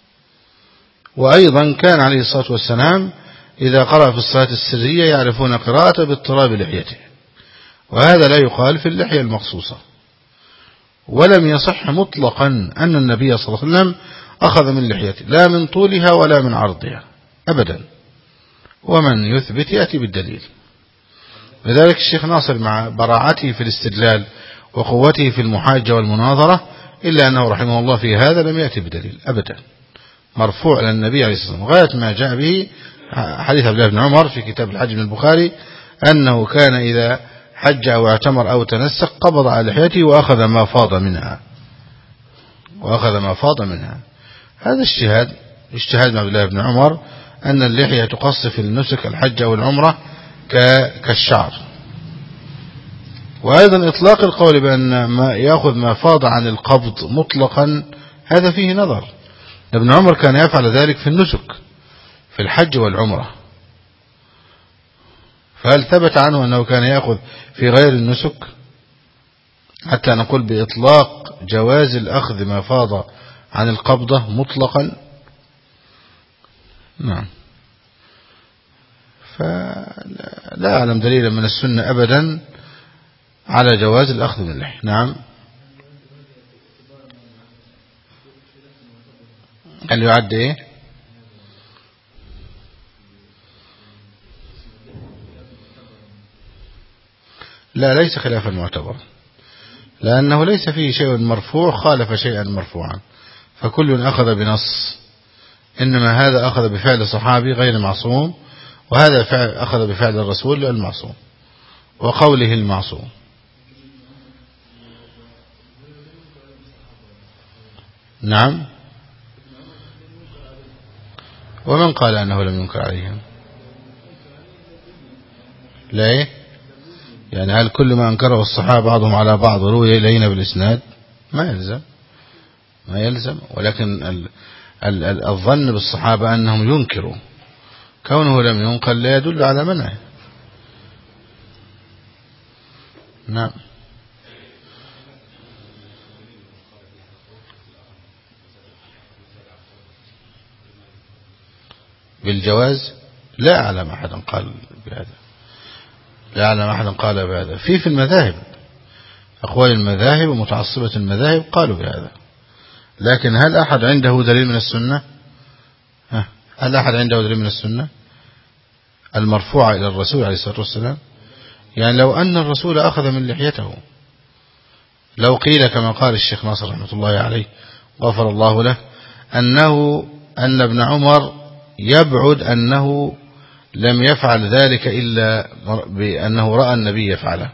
S1: وأيضا كان عليه الصلاة والسلام إذا قرأ في الصلاة السرية يعرفون قراءة باضطراب لحيته، وهذا لا يقال في اللحية المقصوصة. ولم يصح مطلقا أن النبي صلى الله عليه وسلم أخذ من لحيته، لا من طولها ولا من عرضها أبدا، ومن يثبت يأتي بالدليل. لذلك الشيخ ناصر مع براعته في الاستدلال وقوته في المحاجة والمناظرة، إلا أنه رحمه الله في هذا لم يأتي بدليل أبدا مرفوع إلى النبي عليه الصلاة والسلام. غاية ما جاء به حديث عبد الله بن عمر في كتاب الحج من البخاري أنه كان إذا حج أو اعتمر أو تنسك قبض على لحيته وأخذ ما فاض منها وأخذ ما فاض منها. هذا اجتهاد اجتهاد عبد الله بن عمر أن اللحية تقص في النسك الحج أو العمرة كالشعر. وأيضا إطلاق القول بأن ما يأخذ ما فاض عن القبض مطلقا هذا فيه نظر. ابن عمر كان يفعل ذلك في النسك في الحج والعمرة، فهل ثبت عنه أنه كان يأخذ في غير النسك حتى نقول بإطلاق جواز الأخذ ما فاض عن القبضة مطلقا؟ نعم. فلا أعلم دليلا من السنة أبدا على جواز الأخذ من اللحية. نعم. هل يعد إيه؟ لا، ليس خلافا معتبرا، لأنه ليس فيه شيء مرفوع خالف شيئا مرفوعا، فكل أخذ بنص، إنما هذا أخذ بفعل صحابي غير معصوم، وهذا فعل أخذ بفعل الرسول المعصوم وقوله المعصوم. نعم. ومن قال أنه لم ينكر عليهم؟ لا، يعني هل كل ما أنكره الصحابة بعضهم على بعض روي إلينا بالإسناد؟ ما يلزم ما يلزم ولكن ال ال ال الظن بالصحابة أنهم ينكروا، كونه لم ينقل لا يدل على منعه. نعم. بالجواز؟ لا أعلم أحدا قال بهذا، لا أعلم أحدا قال بهذا. في في المذاهب أقوال المذاهب ومتعصبة المذاهب قالوا بهذا، لكن هل أحد عنده دليل من السنة؟ هل أحد عنده دليل من السنة المرفوعة إلى الرسول عليه الصلاة والسلام؟ يعني لو أن الرسول أخذ من لحيته، لو قيل كما قال الشيخ ناصر رحمة الله عليه غفر الله له أنه أن ابن عمر يبعد أنه لم يفعل ذلك إلا بأنه رأى النبي يفعله،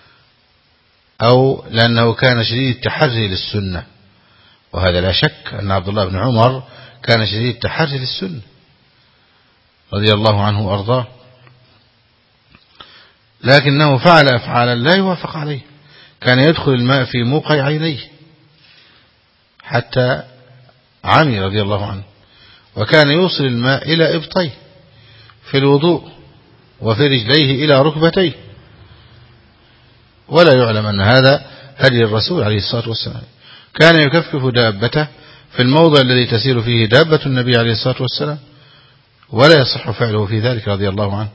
S1: أو لأنه كان شديد التحري للسنة، وهذا لا شك أن عبد الله بن عمر كان شديد التحري للسنة رضي الله عنه وأرضاه، لكنه فعل أفعالا لا يوافق عليه. كان يدخل الماء في موقع عينيه حتى عمي رضي الله عنه، وكان يوصل الماء إلى إبطيه في الوضوء وفي رجليه إلى ركبتيه، ولا يعلم أن هذا هدي الرسول عليه الصلاة والسلام. كان يكفكف دابته في الموضع الذي تسير فيه دابة النبي عليه الصلاة والسلام، ولا يصح فعله في ذلك رضي الله عنه.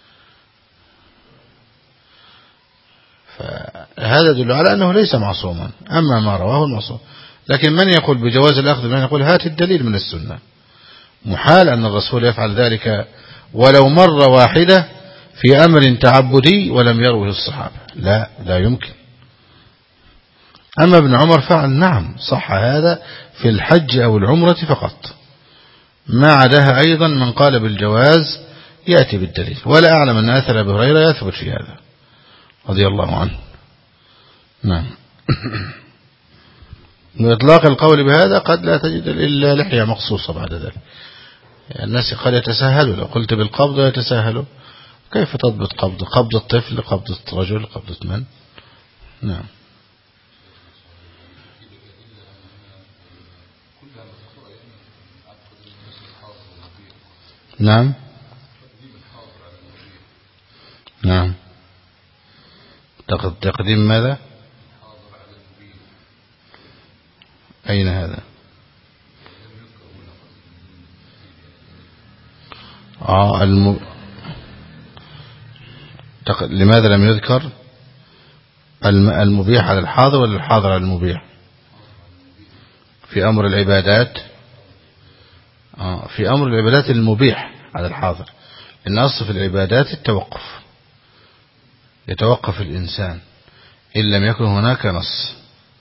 S1: فهذا يدل على أنه ليس معصوما، أما ما رواه المعصوم. لكن من يقول بجواز الأخذ، من يقول هات الدليل من السنة. محال أن الرسول يفعل ذلك ولو مرة واحدة في أمر تعبدي ولم يروه الصحابة، لا لا يمكن. أما ابن عمر فعل، نعم صح هذا في الحج أو العمرة فقط، ما عداها أيضا من قال بالجواز يأتي بالدليل، ولا أعلم أن أثر أبي هريرة يثبت في هذا رضي الله عنه. نعم. وإطلاق القول بهذا قد لا تجد إلا لحية مخصوصة بعد ذلك. يعني الناس قد يتساهلوا، لو قلت بالقبض يتساهلوا، كيف تضبط قبض؟ قبض الطفل، قبض رجل، قبض من؟ نعم. نعم نعم. تقديم ماذا؟ أين هذا؟ آه الم... تق... لماذا لم يذكر الم... المبيح على الحاضر ولا الحاضر على المبيح؟ في أمر العبادات، آه في أمر العبادات المبيح على الحاضر، إن أصل في العبادات التوقف، يتوقف الإنسان إن لم يكن هناك نص،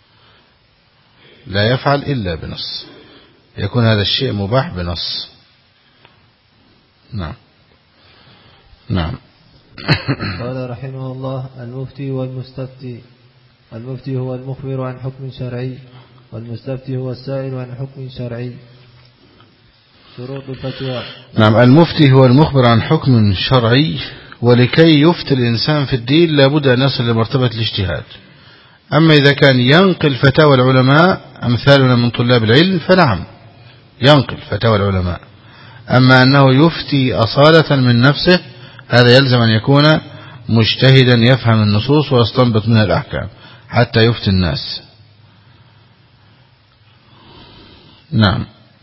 S1: لا يفعل إلا بنص، يكون هذا الشيء مباح بنص. نعم نعم.
S2: قال رحمه الله: المفتي والمستفتي. المفتي هو المخبر عن حكم شرعي، والمستفتي هو السائل عن حكم شرعي. شروط الفتوى.
S1: نعم، المفتي هو المخبر عن حكم شرعي، ولكي يفتي الإنسان في الدين لابد أن يصل لمرتبة الاجتهاد. أما إذا كان ينقل فتاوى العلماء أمثالنا من طلاب العلم فنعم ينقل فتاوى العلماء، أما أنه يفتي أصالة من نفسه هذا يلزم أن يكون مجتهدا يفهم النصوص ويستنبط منها الأحكام حتى يفتي الناس. نعم.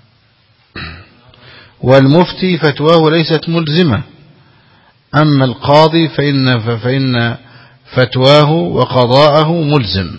S1: والمفتي فتواه ليست ملزمة، أما القاضي فإن, فإن فتواه وقضاءه ملزم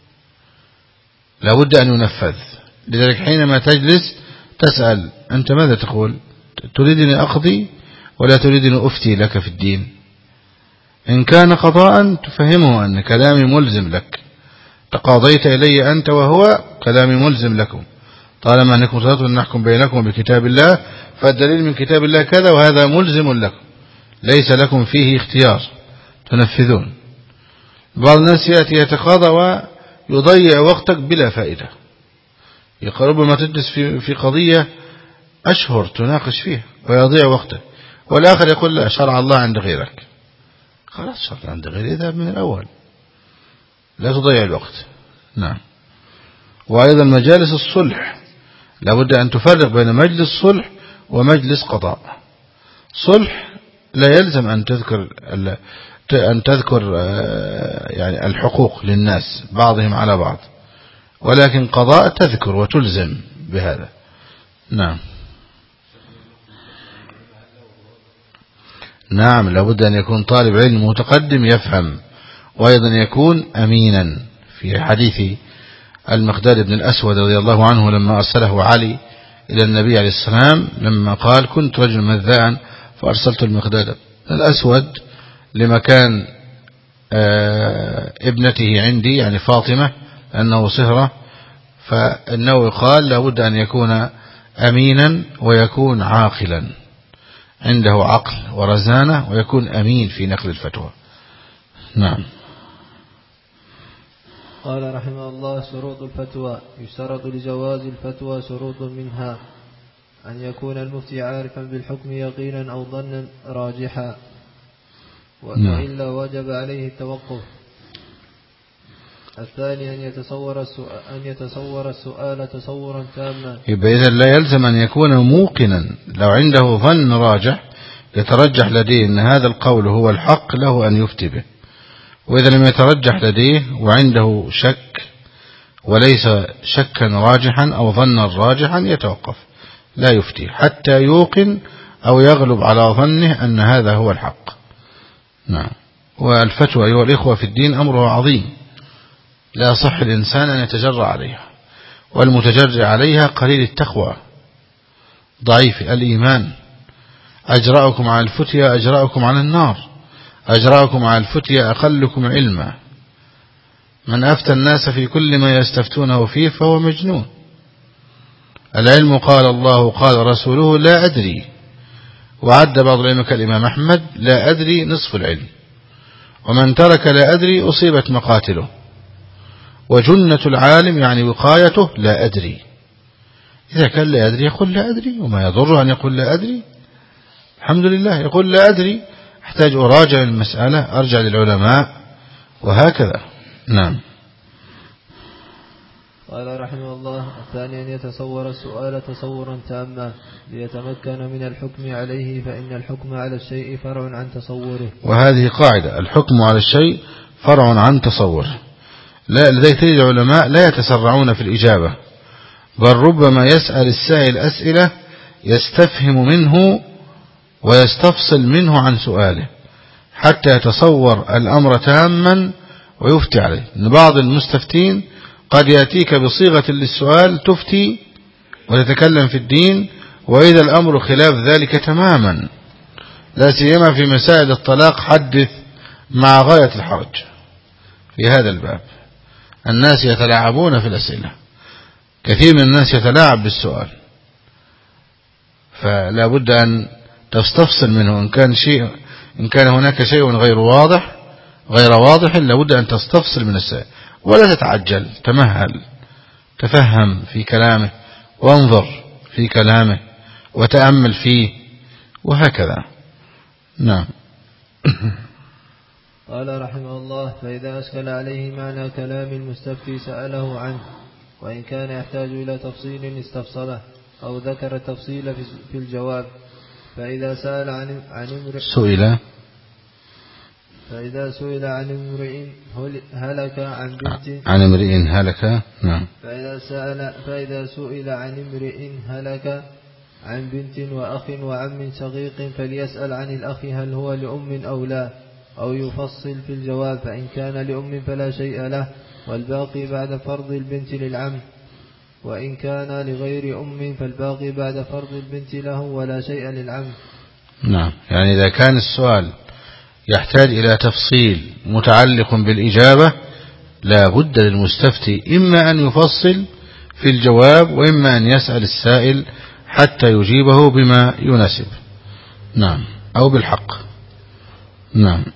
S1: لابد أن ينفذ. لذلك حينما تجلس تسأل أنت ماذا تقول؟ تريدني أقضي ولا تريدني أفتي لك في الدين؟ إن كان قضاء تفهمه أن كلامي ملزم لك، تقاضيت إلي أنت وهو كلامي ملزم لكم، طالما أنكم تريدون أن نحكم بينكم بكتاب الله فالدليل من كتاب الله كذا وهذا ملزم لكم، ليس لكم فيه اختيار تنفذون. بعض الناس يأتي يتقاضى ويضيع وقتك بلا فائدة، ربما تجلس في في قضية أشهر تناقش فيها ويضيع وقتك، والآخر يقول لا شرع الله عند غيرك. خلاص شرع عند غيري اذهب من الأول، لا تضيع الوقت. نعم. وأيضا مجالس الصلح لابد أن تفرق بين مجلس صلح ومجلس قضاء. صلح لا يلزم أن تذكر أن تذكر يعني الحقوق للناس بعضهم على بعض، ولكن قضاء تذكر وتلزم بهذا. نعم نعم، لابد أن يكون طالب علم متقدم يفهم، وأيضا يكون أمينا. في حديث المقداد بن الأسود رضي الله عنه لما أرسله علي إلى النبي عليه السلام، لما قال كنت رجل مذاعا فأرسلت المقداد الأسود لمكان ابنته عندي، يعني فاطمة، لأنه صهرة، فإنه قال لابد أن يكون أمينا ويكون عاقلا، عنده عقل ورزانة، ويكون أمين في نقل الفتوى. نعم.
S2: قال رحمه الله: شروط الفتوى. يشترط لجواز الفتوى شروط، منها أن يكون المفتي عارفا بالحكم يقينا أو ظنا راجحا، وإلا وجب عليه التوقف. الثاني أن يتصور السؤال, أن يتصور السؤال تصورا تاما.
S1: يبقى إذا لا يلزم أن يكون موقنا، لو عنده ظن راجح يترجح لديه أن هذا القول هو الحق له أن يفتي به، وإذا لم يترجح لديه وعنده شك وليس شكا راجحا أو ظنا راجحا يتوقف، لا يفتي حتى يوقن أو يغلب على ظنه أن هذا هو الحق. نعم. والفتوى أيها الإخوة في الدين أمره عظيم، لا صح الإنسان أن يتجرع عليها، والمتجرع عليها قليل التقوى ضعيف الإيمان. أجرأكم على الفتية أجرأكم على النار، أجرأكم على الفتية أقلكم علما. من أفتى الناس في كل ما يستفتونه فيه فهو مجنون. العلم قال الله قال رسوله لا أدري، وعد بعض العلم كالإمام أحمد لا أدري نصف العلم، ومن ترك لا أدري أصيبت مقاتله، وجنة العالم يعني وقايته لا أدري. إذا كان لا أدري يقول لا أدري، وما يضره أن يقول لا أدري. الحمد لله يقول لا أدري، أحتاج أراجع المسألة، أرجع للعلماء، وهكذا. نعم.
S2: قال رحمه الله: الثاني أن يتصور السؤال تصورا تاما ليتمكن من الحكم عليه، فإن الحكم على الشيء فرع عن تصوره.
S1: وهذه قاعدة: الحكم على الشيء فرع عن تصوره. لا لذلك تجد العلماء لا يتسرعون في الإجابة، بل ربما يسأل السائل أسئلة يستفهم منه ويستفصل منه عن سؤاله حتى يتصور الأمر تاما ويفتي عليه. إن بعض المستفتين قد يأتيك بصيغة للسؤال تفتي وتتكلم في الدين، وإذا الأمر خلاف ذلك تماما، لا سيما في مسائل الطلاق حدث مع غاية الحرج. في هذا الباب الناس يتلاعبون في الأسئلة، كثير من الناس يتلاعب بالسؤال، فلا بد أن تستفصل منه. إن كان شيء إن كان هناك شيء غير واضح غير واضح لابد أن تستفصل من السائل، ولا تتعجل، تمهل، تفهم في كلامه، وانظر في كلامه، وتأمل فيه، وهكذا. نعم.
S2: قال رحمه الله: فإذا أشكل عليه معنى كلام المستفتي سأله عنه، وإن كان يحتاج إلى تفصيل استفصله، أو ذكر التفصيل في الجواب. فإذا سأل عن عن امرئ
S1: سئل
S2: فإذا سئل عن امرئ هلك عن بنت
S1: عن امرئ هلك نعم
S2: فإذا سأل فإذا سئل عن امرئ هلك عن بنت وأخ وعم شقيق، فليسأل عن الأخ هل هو لأم أو لا، أو يفصل في الجواب. فإن كان لأم فلا شيء له، والباقي بعد فرض البنت للعم. وإن كان لغير أم فالباقي بعد فرض البنت له ولا شيء للعم.
S1: نعم. يعني إذا كان السؤال يحتاج إلى تفصيل متعلق بالإجابة لا بد للمستفتي إما أن يفصل في الجواب، وإما أن يسأل السائل حتى يجيبه بما يناسب. نعم، أو بالحق. نعم.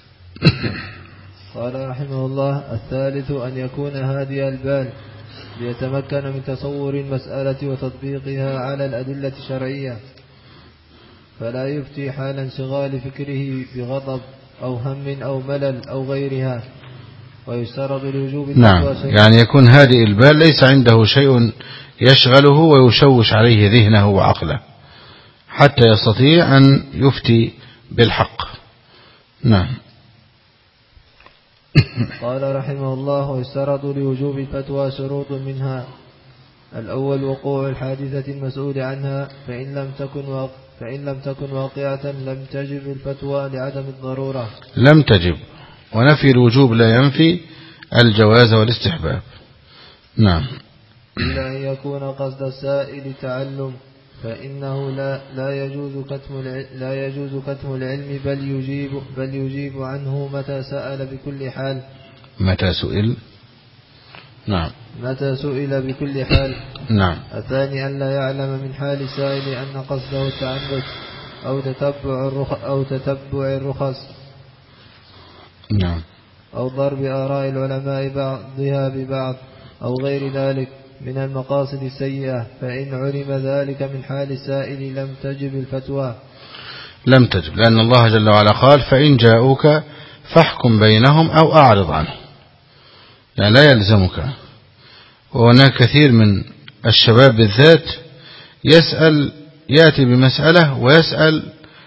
S2: قال رحمه الله: الثالث أن يكون هادي البال ليتمكن من تصور المسألة وتطبيقها على الأدلة الشرعية، فلا يفتي حال انشغال فكره بغضب أو هم أو ملل أو غيرها. ويشترط لوجوب
S1: نعم، يعني يكون هادئ البال ليس عنده شيء يشغله ويشوش عليه ذهنه وعقله حتى يستطيع أن يفتي بالحق. نعم.
S2: قال رحمه الله: ويشترط لوجوب الفتوى شروط، منها الأول وقوع الحادثة المسؤول عنها، فإن لم تكن واقع فإن لم تكن واقعة لم تجب الفتوى لعدم الضرورة.
S1: لم تجب، ونفي الوجوب لا ينفي الجواز والاستحباب. نعم.
S2: إلا أن يكون قصد السائل تعلم، فإنه لا لا يجوز كتم لا يجوز كتم العلم، بل يجيب بل يجيب عنه متى سأل بكل حال.
S1: متى سئل؟ نعم.
S2: متى سئل بكل حال.
S1: نعم.
S2: الثاني أن لا يعلم من حال السائل أن قصده التعنت أو تتبع الرخص أو تتبع الرخص.
S1: نعم.
S2: أو ضرب آراء العلماء بعضها ببعض أو غير ذلك من المقاصد السيئة، فإن علم ذلك من حال السائل لم تجب الفتوى.
S1: لم تجب، لأن الله جل وعلا قال فإن جاءوك فاحكم بينهم أو أعرض عنهم، يعني لا يلزمك. وهناك كثير من الشباب بالذات يسأل، يأتي بمسألة ويسأل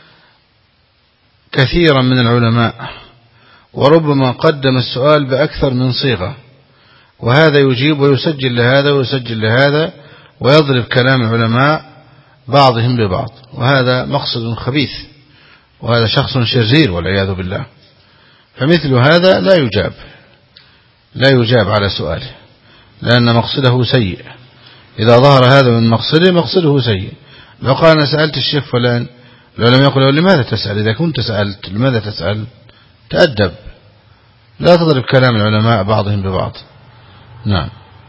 S1: كثيرا من العلماء، وربما قدم السؤال بأكثر من صيغة، وهذا يجيب ويسجل لهذا ويسجل لهذا ويضرب كلام العلماء بعضهم ببعض، وهذا مقصد خبيث، وهذا شخص شرير والعياذ بالله. فمثل هذا لا يجاب لا يجاب على سؤاله، لأن مقصده سيء. إذا ظهر هذا من مقصده مقصده سيء. لو قال أنا سألت الشيخ فلان، لو لم يقل لماذا تسأل؟ إذا كنت سألت لماذا تسأل؟ تأدب، لا تضرب كلام العلماء بعضهم ببعض. نعم.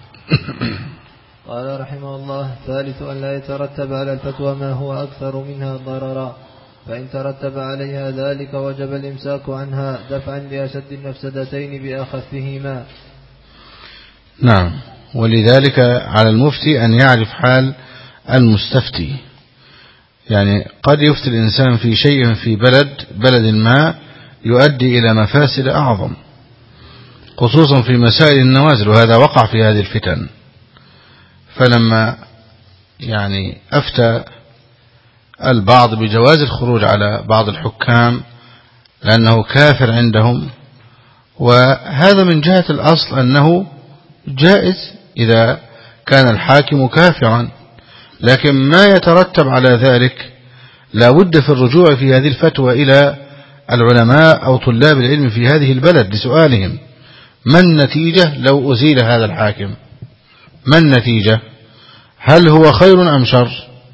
S2: قال رحمه الله: ثالث أن لا يترتب على الفتوى ما هو أكثر منها ضررا، فإن ترتب عليها ذلك وجب الإمساك عنها دفعا لأشد المفسدتين بأخفهما.
S1: نعم. ولذلك على المفتي أن يعرف حال المستفتي، يعني قد يفتي الإنسان في شيء في بلد بلد ما يؤدي إلى مفاسد أعظم، خصوصا في مسائل النوازل، وهذا وقع في هذه الفتن. فلما يعني أفتى البعض بجواز الخروج على بعض الحكام لأنه كافر عندهم، وهذا من جهة الأصل أنه جائز إذا كان الحاكم كافرا، لكن ما يترتب على ذلك لا بد في الرجوع في هذه الفتوى إلى العلماء أو طلاب العلم في هذه البلد لسؤالهم: ما النتيجة لو أزيل هذا الحاكم؟ ما النتيجة؟ هل هو خير أم شر؟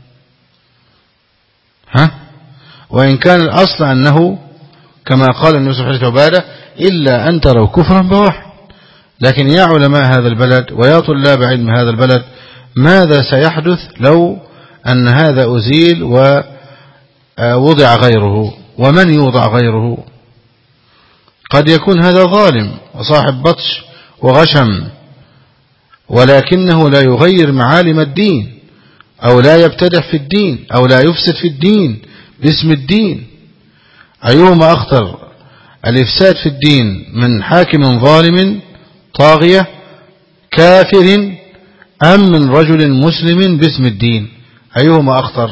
S1: ها؟ وإن كان الأصل أنه كما قال النبي صلى الله عليه وسلم: إلا أن تروا كفرا بواح. لكن يا علماء هذا البلد ويا طلاب علم هذا البلد، ماذا سيحدث لو أن هذا أزيل ووضع غيره؟ ومن يوضع غيره؟ قد يكون هذا ظالم وصاحب بطش وغشم، ولكنه لا يغير معالم الدين، أو لا يبتدع في الدين، أو لا يفسد في الدين باسم الدين. أيهما أخطر، الإفساد في الدين من حاكم ظالم طاغية كافر أم من رجل مسلم باسم الدين؟ أيهما أخطر؟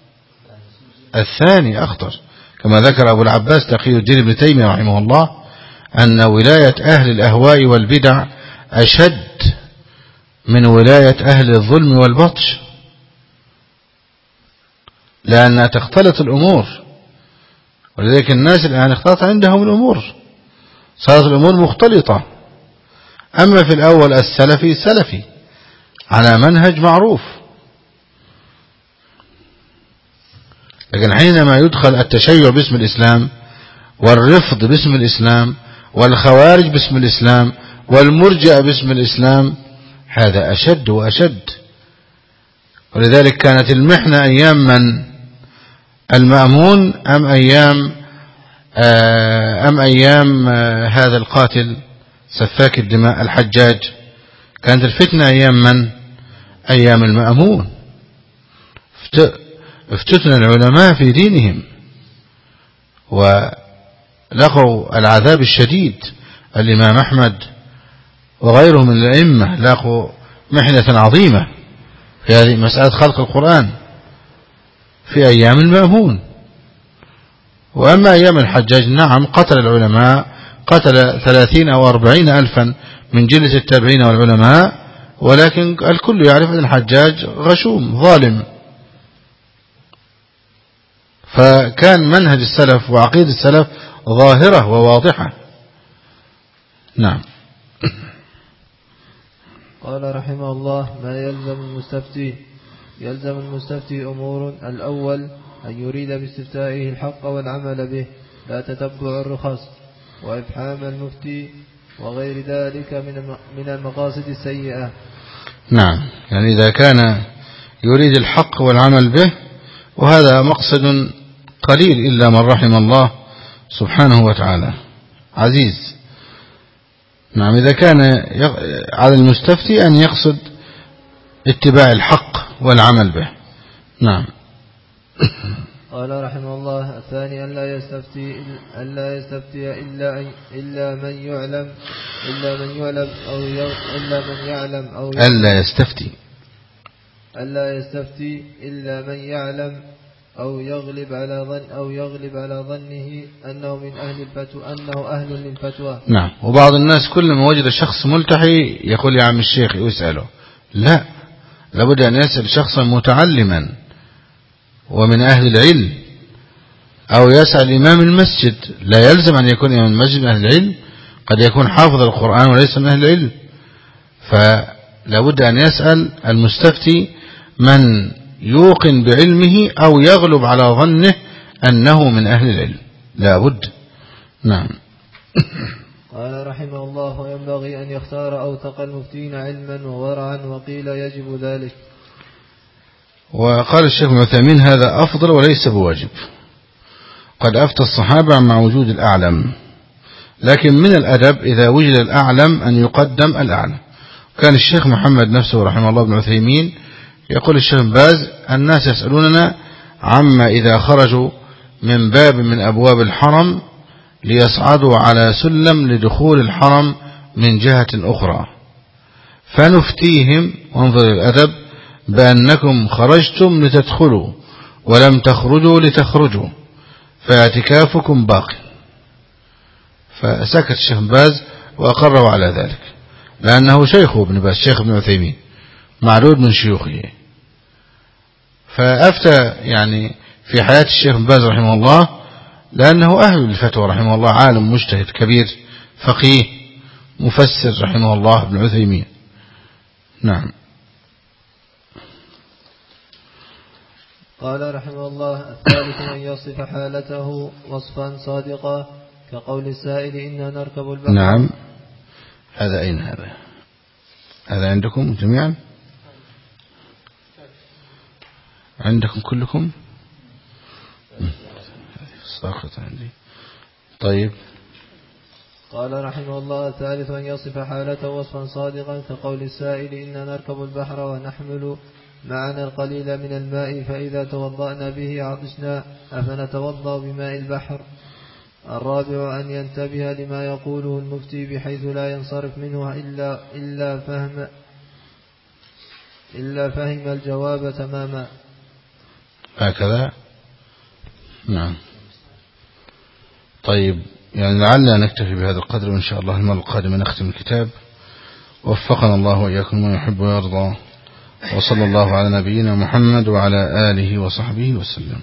S1: الثاني أخطر، كما ذكر أبو العباس تقي الدين ابن تيمية رحمه الله أن ولاية أهل الأهواء والبدع أشد من ولاية أهل الظلم والبطش، لأنها تختلط الأمور. ولذلك الناس الآن اختلط عندهم الأمور، صارت الأمور مختلطة. أما في الأول السلفي سلفي على منهج معروف، لكن حينما يدخل التشيع باسم الإسلام، والرفض باسم الإسلام، والخوارج باسم الإسلام، والمرجئة باسم الإسلام، هذا أشد وأشد. ولذلك كانت المحنة أيام من؟ المأمون أم أيام أم أيام هذا القاتل سفاك الدماء الحجاج؟ كانت الفتنة أيام من؟ أيام المأمون. افتتن العلماء في دينهم ولقوا العذاب الشديد. الإمام أحمد وغيره من الأئمة لاقوا محنة عظيمة في هذه مسألة خلق القرآن في أيام المأمون. وأما أيام الحجاج نعم قتل العلماء، قتل ثلاثين أو أربعين ألفا من جلة التابعين والعلماء ولكن الكل يعرف أن الحجاج غشوم ظالم. فكان منهج السلف وعقيدة السلف ظاهرة وواضحة. نعم.
S2: قال رحمه الله: ما يلزم المستفتي؟ يلزم المستفتي أمور: الأول أن يريد باستفتائه الحق والعمل به، لا تتبع الرخص وإفحام المفتي وغير ذلك من المقاصد السيئة.
S1: نعم، يعني إذا كان يريد الحق والعمل به، وهذا مقصد قليل إلا من رحم الله سبحانه وتعالى عزيز. نعم، إذا كان على المستفتي أن يقصد اتباع الحق والعمل به. نعم.
S2: قال رحمه الله: الثاني أن لا يستفتي ألا يستفتي إلا إلا من يعلم إلا من يعلم أو إلا من يعلم أو
S1: ألا يستفتي
S2: ألا يستفتي إلا من يعلم أو يغلب على ظن أو يغلب على ظنه أنه من أهل الفتوى أنه أهل للفتوى.
S1: نعم. وبعض الناس كل ما وجد شخص ملتحي يقول يا عم الشيخ يسأله، لا، لابد أن يسأل شخصا متعلما ومن أهل العلم، أو يسأل إمام المسجد. لا يلزم أن يكون إمام المسجد من أهل العلم، قد يكون حافظ القرآن وليس من أهل العلم. فلابد أن يسأل المستفتي من يوقن بعلمه أو يغلب على ظنه أنه من أهل العلم، لابد. نعم.
S2: قال رحمه الله: وينبغي أن يختار أوثق المفتين علما وورعا، وقيل يجب ذلك.
S1: وقال الشيخ ابن عثيمين: هذا أفضل وليس بواجب، قد أفتى الصحابة مع وجود الأعلم، لكن من الأدب إذا وجد الأعلم أن يقدم الأعلم. كان الشيخ محمد نفسه رحمه الله ابن عثيمين يقول الشيخ باز: الناس يسألوننا عما إذا خرجوا من باب من أبواب الحرم ليصعدوا على سلم لدخول الحرم من جهة أخرى، فنفتيهم، وانظر الأدب، بأنكم خرجتم لتدخلوا ولم تخرجوا لتخرجوا، فاعتكافكم باق. فسكت الشيخ باز وأقروا على ذلك، لأنه شيخه ابن باز، شيخ ابن عثيمين معدود من شيوخه. فأفتى يعني في حياة الشيخ ابن باز رحمه الله، لأنه أهل الفتوى رحمه الله، عالم مجتهد كبير فقيه مفسر رحمه الله ابن عثيمين. نعم.
S2: قال رحمه الله: الثالث أن يصف حالته وصفا صادقا، كقول السائل: إنا نركب البحر.
S1: نعم. هذا أين هذا؟ هذا عندكم جميعا؟ عندكم كلكم؟ ساقط عندي. طيب.
S2: قال رحمه الله: الثالث أن يصف حالته وصفا صادقا، كقول السائل: إنا نركب البحر ونحمل معنا القليل من الماء، فإذا توضأنا به عطشنا، أفنتوضأ بماء البحر. الرابع أن ينتبه لما يقوله المفتي بحيث لا ينصرف منه إلا إلا فهم إلا فهم الجواب تماما.
S1: هكذا. نعم. طيب، يعني لعلنا نكتفي بهذا القدر، وإن شاء الله المرة القادمة نختم الكتاب. وفقنا الله وإياكم ما يحب ويرضى، وصلى الله على نبينا محمد وعلى آله وصحبه وسلم.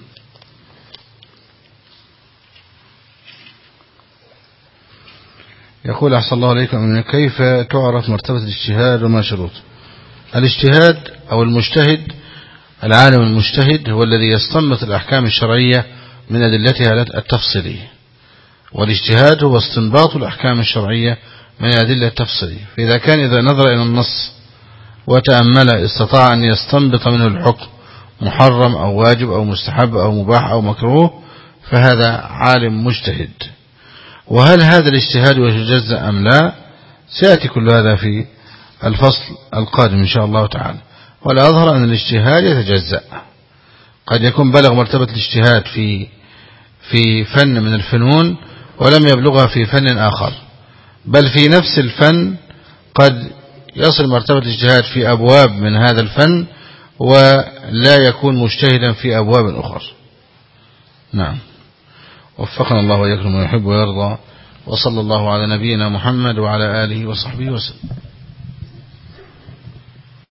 S1: يقول: أحسن الله عليكم، كيف تعرف مرتبة الاجتهاد وما شروط؟ الاجتهاد أو المجتهد، العالم المجتهد هو الذي يستنبط الأحكام الشرعية من أدلتها التفصيلية، والاجتهاد هو استنباط الأحكام الشرعية من الأدلة التفصيلية. فإذا كان إذا نظر إلى النص وتأمل استطاع أن يستنبط منه الحكم محرم أو واجب أو مستحب أو مباح أو مكروه، فهذا عالم مجتهد. وهل هذا الاجتهاد يتجزأ أم لا؟ سيأتي كل هذا في الفصل القادم إن شاء الله تعالى. والأظهر أن الاجتهاد يتجزأ، قد يكون بلغ مرتبة الاجتهاد في في فن من الفنون ولم يبلغها في فن آخر، بل في نفس الفن قد يصل مرتبة الاجتهاد في أبواب من هذا الفن ولا يكون مجتهدا في أبواب أخرى. نعم. وفقنا الله وإياكم ما يحب ويرضى، وصلى الله على نبينا محمد وعلى آله وصحبه وسلم.